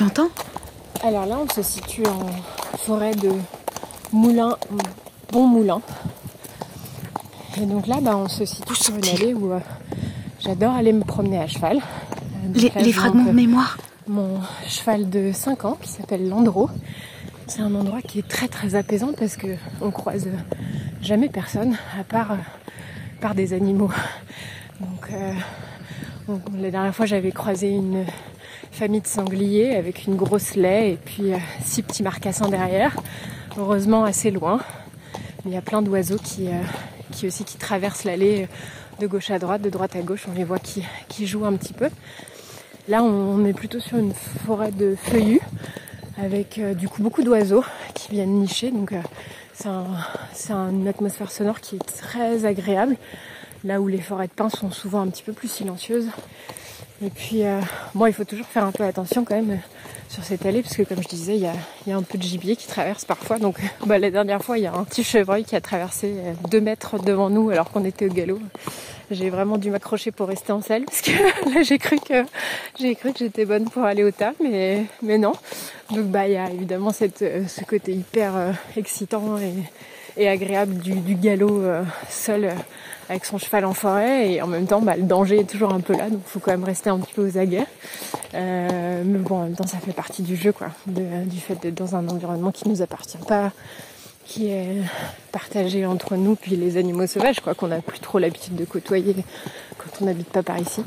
Tu entends? Alors là, on se situe en forêt de Moulin, Bon Moulin. Et donc là, bah, on se situe sur une allée où euh, j'adore aller me promener à cheval. Les, là, les fragments donc, de mémoire. Mon cheval de cinq ans qui s'appelle Landreau. C'est un endroit qui est très très apaisant parce que on croise jamais personne à part, euh, par des animaux. Donc euh, on, la dernière fois j'avais croisé une famille de sangliers avec une grosse laie et puis euh, six petits marcassins derrière. Heureusement assez loin. Mais il y a plein d'oiseaux qui, euh, qui aussi qui traversent l'allée de gauche à droite, de droite à gauche. On les voit qui, qui jouent un petit peu. Là on est plutôt sur une forêt de feuillus avec euh, du coup beaucoup d'oiseaux qui viennent nicher, donc euh, c'est, un, c'est un, une atmosphère sonore qui est très agréable, là où les forêts de pins sont souvent un petit peu plus silencieuses. Et puis euh, bon, il faut toujours faire un peu attention quand même euh, sur cette allée, parce que comme je disais, il y a, il y a un peu de gibier qui traverse parfois, donc euh, bah, la dernière fois il y a un petit chevreuil qui a traversé euh, deux mètres devant nous alors qu'on était au galop. J'ai vraiment dû m'accrocher pour rester en selle, parce que là j'ai cru que j'ai cru que j'étais bonne pour aller au taf, mais mais non. Donc bah il y a évidemment cette euh, ce côté hyper euh, excitant et, et agréable du, du galop euh, seul euh, avec son cheval en forêt, et en même temps bah, le danger est toujours un peu là, donc il faut quand même rester un petit peu aux aguets. Euh, mais bon, en même temps ça fait partie du jeu, quoi, de, du fait d'être dans un environnement qui nous appartient pas, qui est partagé entre nous puis les animaux sauvages, quoi, qu'on n'a plus trop l'habitude de côtoyer quand on n'habite pas par ici.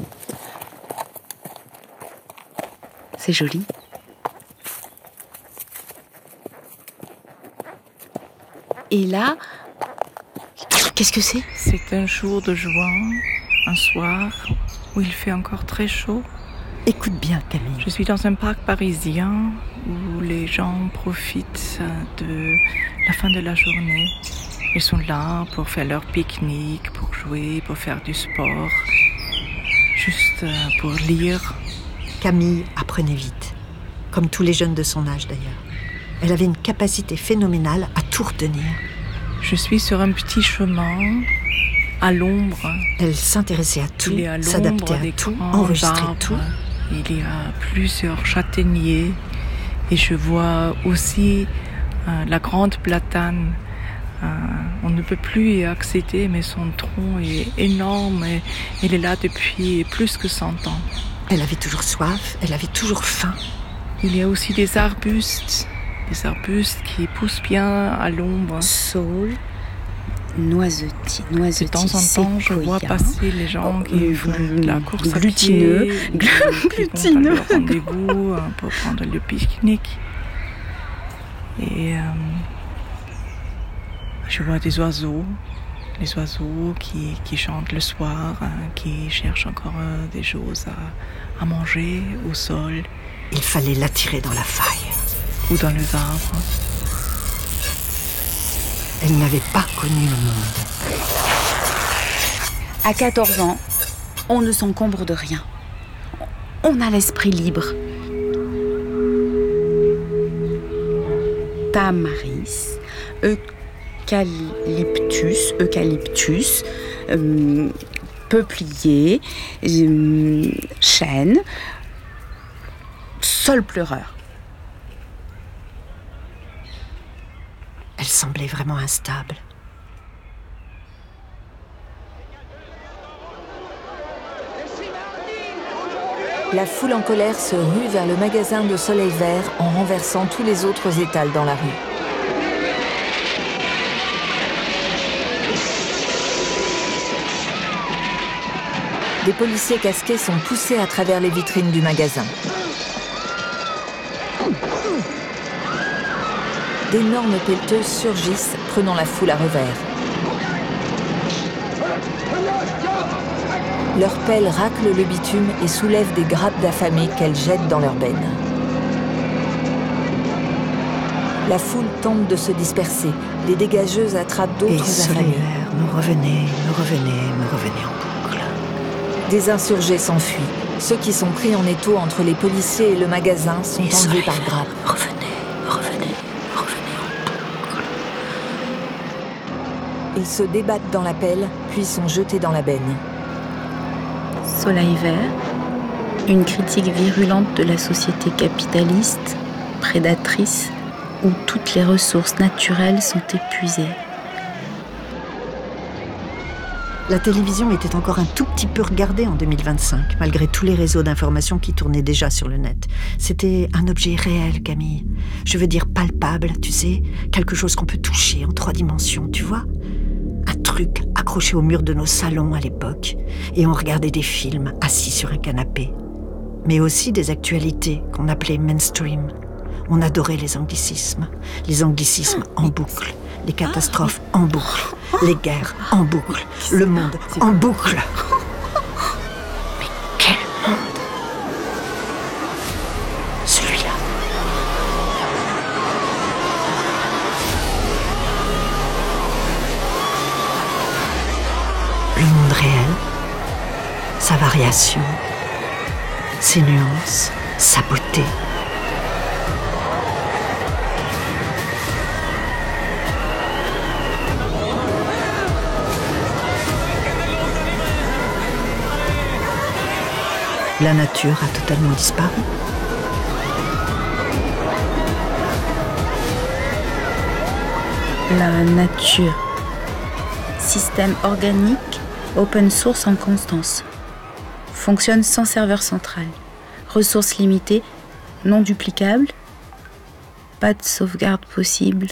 C'est joli. Et là, qu'est-ce que c'est? C'est un jour de juin, un soir où il fait encore très chaud. Écoute bien, Camille. Je suis dans un parc parisien où les gens profitent de la fin de la journée. Ils sont là pour faire leur pique-nique, pour jouer, pour faire du sport, juste pour lire. Camille apprenait vite, comme tous les jeunes de son âge d'ailleurs. Elle avait une capacité phénoménale à tout retenir. Je suis sur un petit chemin, à l'ombre. Elle s'intéressait à tout, s'adaptait à tout, enregistrait tout. Il y a plusieurs châtaigniers et je vois aussi euh, la grande platane. Euh, on ne peut plus y accéder, mais son tronc est énorme et elle est là depuis plus que cent ans. Elle avait toujours soif, elle avait toujours faim. Il y a aussi des arbustes, des arbustes qui poussent bien à l'ombre. Saule, noisetier, noisetier, de temps en temps, je vois passer les gens qui font de la course glutineux, à pied, glutineux, qui vont à leur rendez-vous pour prendre le pique-nique. Et euh, je vois des oiseaux, les oiseaux qui, qui chantent le soir, hein, qui cherchent encore euh, des choses à, à manger au sol. Il fallait l'attirer dans la faille. Ou dans les arbres. Elle n'avait pas connu le monde. À quatorze ans, on ne s'encombre de rien. On a l'esprit libre. Tamaris, eucalyptus, eucalyptus, euh, peuplier, euh, chêne, saule pleureur. Elle semblait vraiment instable. La foule en colère se rue vers le magasin de Soleil Vert en renversant tous les autres étals dans la rue. Des policiers casqués sont poussés à travers les vitrines du magasin. D'énormes pelleteuses surgissent, prenant la foule à revers. Leurs pelles raclent le bitume et soulèvent des grappes d'affamés qu'elles jettent dans leurs bennes. La foule tente de se disperser. Les dégageuses attrapent d'autres affamés. Me revenez, me revenez, me revenez en boucle. Des insurgés s'enfuient. Ceux qui sont pris en étau entre les policiers et le magasin sont Et enlevés par grappes. Revenez, revenez, revenez en boucle. Ils se débattent dans la pelle, puis sont jetés dans la benne. Soleil Vert, Une critique virulente de la société capitaliste, prédatrice, où toutes les ressources naturelles sont épuisées. La télévision était encore un tout petit peu regardée en deux mille vingt-cinq, malgré tous les réseaux d'information qui tournaient déjà sur le net. C'était un objet réel, Camille. Je veux dire palpable, tu sais, quelque chose qu'on peut toucher en trois dimensions, tu vois ? Un truc accroché au mur de nos salons à l'époque. Et on regardait des films assis sur un canapé. Mais aussi des actualités qu'on appelait mainstream. On adorait les anglicismes. Les anglicismes en boucle. Les catastrophes en boucle. Les guerres en boucle. Le monde en boucle. Mais quel monde! Celui-là. Le monde réel, sa variation, ses nuances, sa beauté. La nature a totalement disparu. La nature. Système organique, open source en constance. Fonctionne sans serveur central. Ressources limitées, non duplicables. Pas de sauvegarde possible.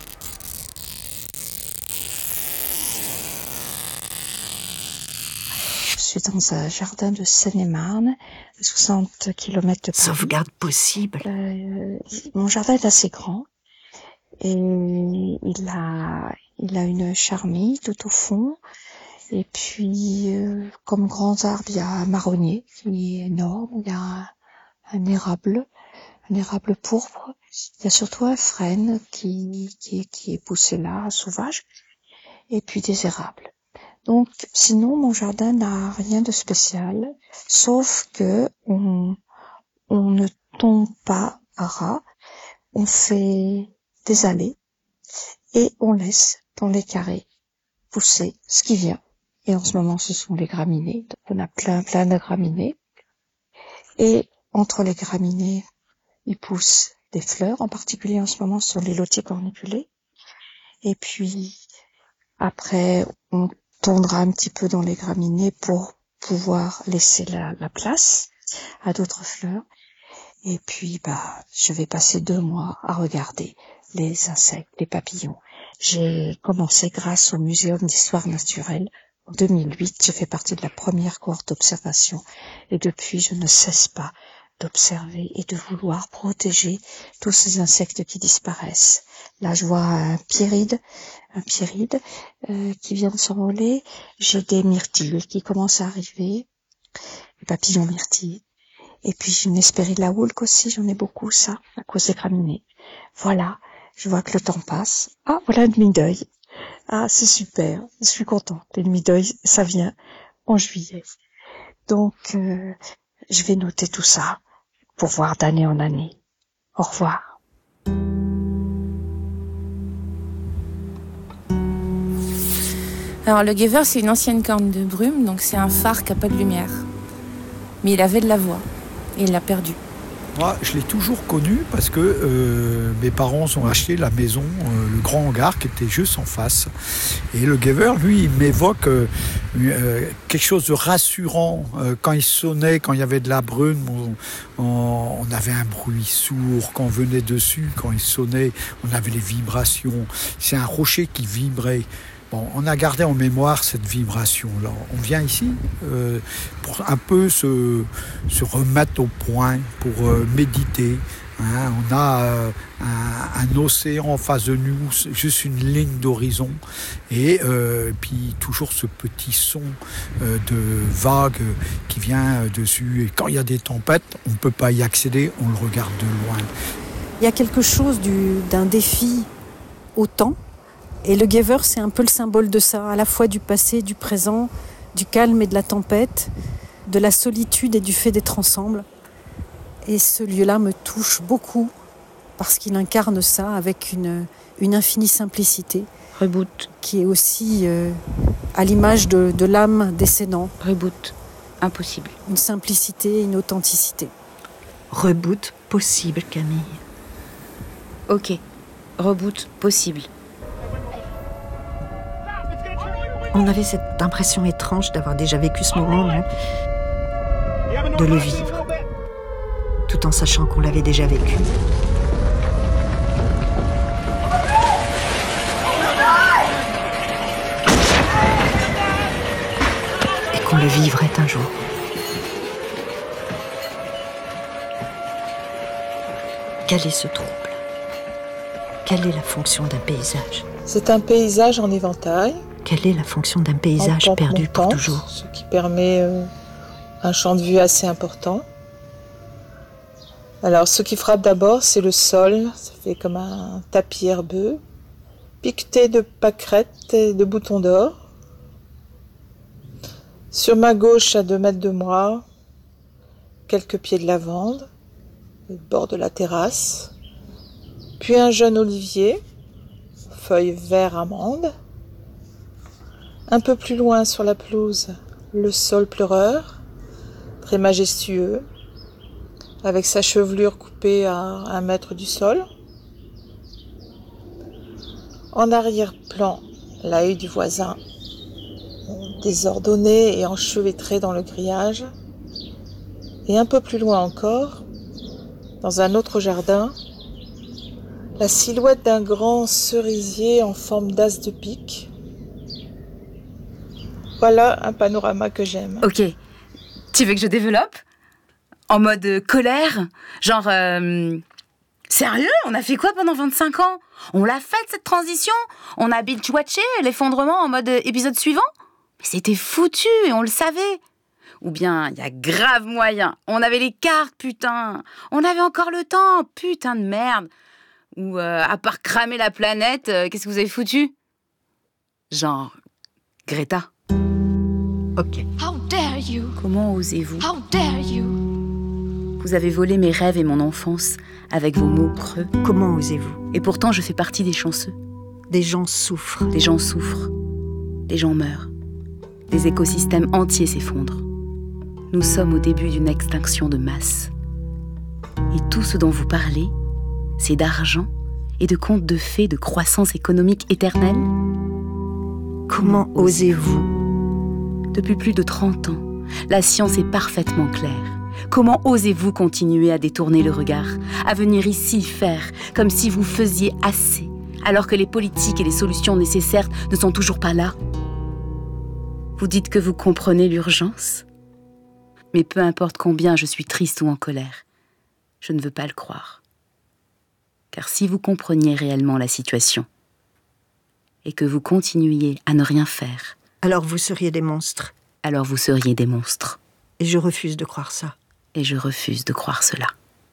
Je suis dans un jardin de Seine-et-Marne, à soixante kilomètres de Paris. Sauvegarde possible. Euh, mon jardin est assez grand et il a, il a une charmille tout au fond. Et puis, euh, comme grands arbres, il y a un marronnier qui est énorme, il y a un, un érable, un érable pourpre. Il y a surtout un frêne qui, qui, qui est poussé là, sauvage, et puis des érables. Donc, sinon, mon jardin n'a rien de spécial, sauf que on, on ne tombe pas à ras, on fait des allées et on laisse dans les carrés pousser ce qui vient. Et en ce moment, ce sont les graminées. Donc, on a plein, plein de graminées. Et entre les graminées, il pousse des fleurs, en particulier en ce moment sur les lotiers corniculés. Et puis, après, on tondra un petit peu dans les graminées pour pouvoir laisser la, la place à d'autres fleurs. Et puis, bah, je vais passer deux mois à regarder les insectes, les papillons. J'ai commencé grâce au Muséum d'histoire naturelle. En deux mille huit, j'ai fait partie de la première cohorte d'observation. Et depuis, je ne cesse pas d'observer et de vouloir protéger tous ces insectes qui disparaissent. Là, je vois un pierride, un pierride euh, qui vient de s'envoler. J'ai des myrtilles qui commencent à arriver, les papillons myrtilles. Et puis j'ai une Hespérilla Wulk aussi, j'en ai beaucoup, ça, à cause des graminées. Voilà, je vois que le temps passe. Ah, voilà une demi-deuil. Ah, c'est super, je suis contente. Les demi-deuil, ça vient en juillet. Donc, euh, je vais noter tout ça pour voir d'année en année. Au revoir. Alors le Gever, c'est une ancienne corne de brume, donc c'est un phare qui n'a pas de lumière. Mais il avait de la voix et il l'a perdu. Moi, je l'ai toujours connu parce que euh, mes parents ont acheté la maison, euh, le grand hangar qui était juste en face. Et le Gever, lui, il m'évoque euh, euh, quelque chose de rassurant. Euh, quand il sonnait, quand il y avait de la brume, on, on, on avait un bruit sourd. Quand on venait dessus, quand il sonnait, on avait les vibrations. C'est un rocher qui vibrait. Bon, on a gardé en mémoire cette vibration-là. On vient ici euh, pour un peu se, se remettre au point, pour euh, méditer. Hein. On a euh, un, un océan en face de nous, juste une ligne d'horizon, et euh, puis toujours ce petit son euh, de vagues qui vient dessus. Et quand il y a des tempêtes, on ne peut pas y accéder, on le regarde de loin. Il y a quelque chose du, d'un défi au temps. Et le Gever, c'est un peu le symbole de ça, à la fois du passé, du présent, du calme et de la tempête, de la solitude et du fait d'être ensemble. Et ce lieu-là me touche beaucoup, parce qu'il incarne ça avec une, une infinie simplicité. Reboot. Qui est aussi euh, à l'image de, de l'âme des Sénans. Reboot. impossible. Une simplicité, une authenticité. Reboot possible, Camille. Ok, reboot possible. On avait cette impression étrange d'avoir déjà vécu ce moment, non ? De le vivre, tout en sachant qu'on l'avait déjà vécu. Et qu'on le vivrait un jour. Quel est ce trouble ? Quelle est la fonction d'un paysage ? C'est un paysage en éventail. Quelle est la fonction d'un paysage perdu pour toujours ? Ce qui permet euh, un champ de vue assez important. Alors, ce qui frappe d'abord, c'est le sol. Ça fait comme un tapis herbeux, piqueté de pâquerettes et de boutons d'or. Sur ma gauche, à deux mètres de moi, quelques pieds de lavande, le bord de la terrasse, puis un jeune olivier, feuilles vert amande. Un peu plus loin sur la pelouse, le saule pleureur, très majestueux, avec sa chevelure coupée à un mètre du sol. En arrière-plan, la hutte du voisin, désordonnée et enchevêtrée dans le grillage. Et un peu plus loin encore, dans un autre jardin, la silhouette d'un grand cerisier en forme d'as de pique. Voilà un panorama que j'aime. Ok, tu veux que je développe ? En mode colère ? Genre, euh, sérieux ? On a fait quoi pendant vingt-cinq ans ? On l'a faite cette transition ? On a binge-watché l'effondrement en mode épisode suivant ? Mais c'était foutu et on le savait. Ou bien, il y a grave moyen. On avait les cartes, putain. On avait encore le temps, putain de merde. Ou euh, à part cramer la planète, euh, qu'est-ce que vous avez foutu ? Genre, Greta. Ok. How dare you? Comment osez-vous? How dare you? Vous avez volé mes rêves et mon enfance avec vos mots creux. Comment osez-vous? Et pourtant, je fais partie des chanceux. Des gens souffrent. Des gens souffrent. Des gens meurent. Des écosystèmes entiers s'effondrent. Nous sommes au début d'une extinction de masse. Et tout ce dont vous parlez, c'est d'argent et de contes de fées de croissance économique éternelle. Comment osez-vous? Depuis plus de trente ans, la science est parfaitement claire. Comment osez-vous continuer à détourner le regard, à venir ici faire comme si vous faisiez assez, alors que les politiques et les solutions nécessaires ne sont toujours pas là? Vous dites que vous comprenez l'urgence? Mais peu importe combien je suis triste ou en colère, je ne veux pas le croire. Car si vous compreniez réellement la situation, et que vous continuiez à ne rien faire, alors vous seriez des monstres. Alors vous seriez des monstres. Et je refuse de croire ça. Et je refuse de croire cela.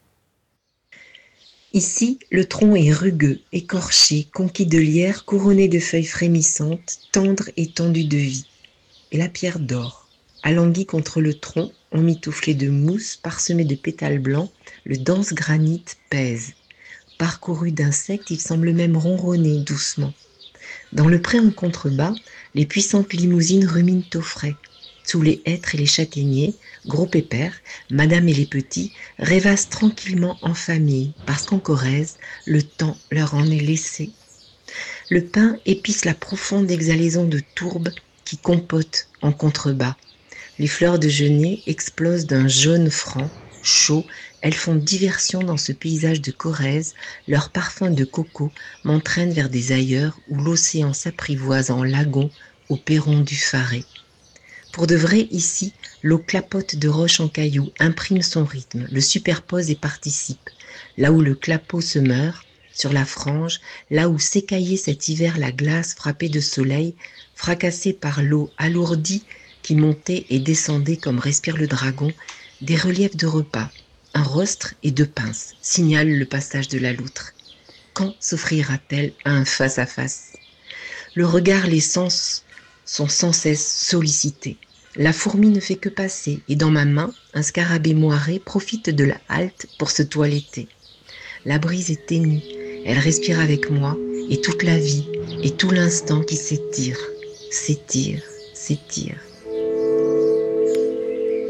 Ici, le tronc est rugueux, écorché, conquis de lierre, couronné de feuilles frémissantes, tendres et tendues de vie. Et la pierre dort. Alanguie contre le tronc, emmitouflé de mousse, parsemé de pétales blancs, le dense granit pèse. Parcouru d'insectes, il semble même ronronner doucement. Dans le pré en contrebas, les puissantes limousines ruminent au frais. Sous les hêtres et les châtaigniers, gros pépères, madame et les petits rêvassent tranquillement en famille, parce qu'en Corrèze, le temps leur en est laissé. Le pin épice la profonde exhalaison de tourbe qui compote en contrebas. Les fleurs de genêt explosent d'un jaune franc, chaud. Elles font diversion dans ce paysage de Corrèze. Leur parfum de coco m'entraîne vers des ailleurs où l'océan s'apprivoise en lagon au perron du Faré. Pour de vrai, ici, l'eau clapote de roche en caillou, imprime son rythme, le superpose et participe. Là où le clapot se meurt, sur la frange, là où s'écaillait cet hiver la glace frappée de soleil, fracassée par l'eau alourdie qui montait et descendait comme respire le dragon, des reliefs de repas, un rostre et deux pinces signalent le passage de la loutre. Quand s'offrira-t-elle à un face-à-face? Le regard, les sens sont sans cesse sollicités. La fourmi ne fait que passer et dans ma main, un scarabée moiré profite de la halte pour se toiletter. La brise est ténue, elle respire avec moi et toute la vie et tout l'instant qui s'étire, s'étire, s'étire.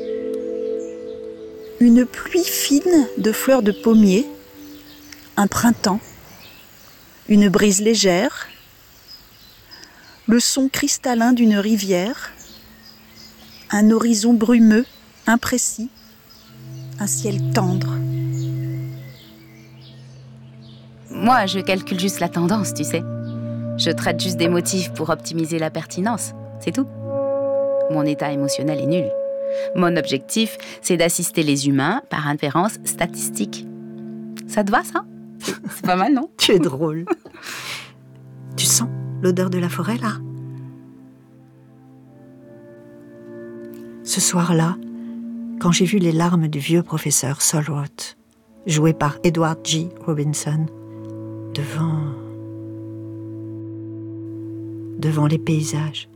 Une pluie fine de fleurs de pommier, un printemps, une brise légère, le son cristallin d'une rivière, un horizon brumeux, imprécis, un ciel tendre. Moi, je calcule juste la tendance, tu sais. Je traite juste des motifs pour optimiser la pertinence, c'est tout. Mon état émotionnel est nul. Mon objectif, c'est d'assister les humains par inférence statistique. Ça te va, ça? C'est pas mal, non? Tu es drôle. Tu sens l'odeur de la forêt, là? Ce soir-là, quand j'ai vu les larmes du vieux professeur Solroth, joué par Edward G. Robinson, devant... devant les paysages,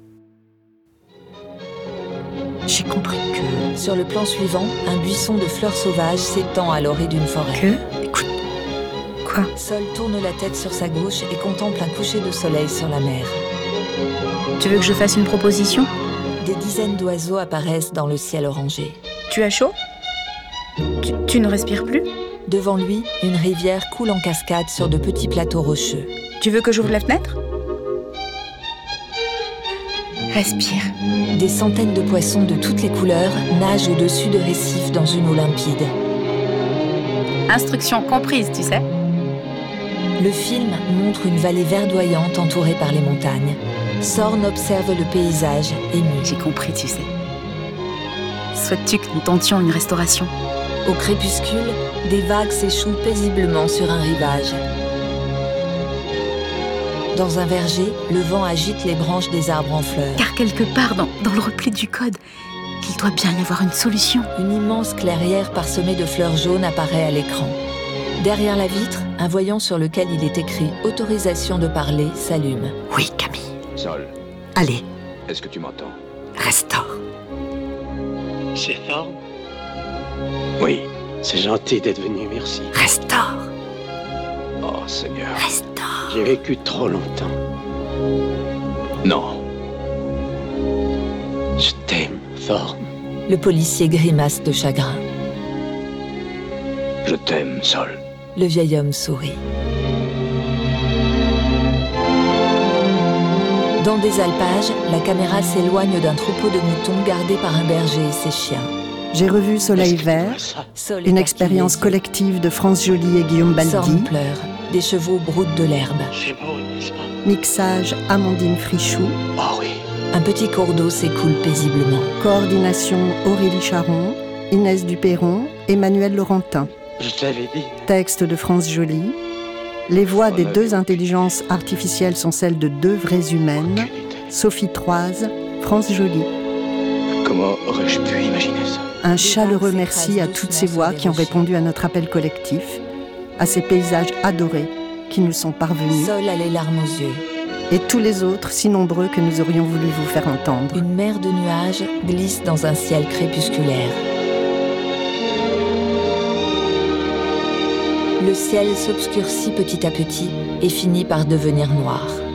j'ai compris que... Sur le plan suivant, un buisson de fleurs sauvages s'étend à l'orée d'une forêt. Que? Écoute. Quoi? Sol tourne la tête sur sa gauche et contemple un coucher de soleil sur la mer. Tu veux que je fasse une proposition? Des dizaines d'oiseaux apparaissent dans le ciel orangé. Tu as chaud? tu, tu ne respires plus? Devant lui, une rivière coule en cascade sur de petits plateaux rocheux. Tu veux que j'ouvre la fenêtre? Respire. Des centaines de poissons de toutes les couleurs nagent au-dessus de récifs dans une eau limpide. Instruction comprise, tu sais. Le film montre une vallée verdoyante entourée par les montagnes. Sorn observe le paysage, ému. J'ai compris, tu sais. Souhaites-tu que nous tentions une restauration? Au crépuscule, des vagues s'échouent paisiblement sur un rivage. Dans un verger, le vent agite les branches des arbres en fleurs. Car quelque part dans, dans le repli du code, il doit bien y avoir une solution. Une immense clairière parsemée de fleurs jaunes apparaît à l'écran. Derrière la vitre, un voyant sur lequel il est écrit « Autorisation de parler » s'allume. Oui, Camille. Sol. Allez. Est-ce que tu m'entends? Restaure. C'est fort? Oui, c'est gentil d'être venu, merci. Restaure. Oh, Seigneur. Restaure. J'ai vécu trop longtemps. Non. Je t'aime, Thorn. Le policier grimace de chagrin. Je t'aime, Sol. Le vieil homme sourit. Dans des alpages, la caméra s'éloigne d'un troupeau de moutons gardé par un berger et ses chiens. J'ai revu Soleil Vert, une expérience collective de France Joly et Guillaume Baldi. Sorn pleure, des chevaux broutent de l'herbe. C'est beau, n'est-ce pas? Mixage Amandine Frichou. Oh oui. Un petit cours d'eau s'écoule paisiblement. Coordination Aurélie Charon, Inès Duperron, Emmanuel Laurentin. Je t'avais dit. Texte de France Joly. Les voix des deux intelligences artificielles sont celles de deux vraies humaines. Sophie Troise, France Joly. Comment aurais-je pu imaginer ça? Un chaleureux merci à toutes ces voix qui ont répondu à notre appel collectif, à ces paysages adorés qui nous sont parvenus. Sol a les larmes aux yeux. Et tous les autres si nombreux que nous aurions voulu vous faire entendre. Une mer de nuages glisse dans un ciel crépusculaire. Le ciel s'obscurcit petit à petit et finit par devenir noir.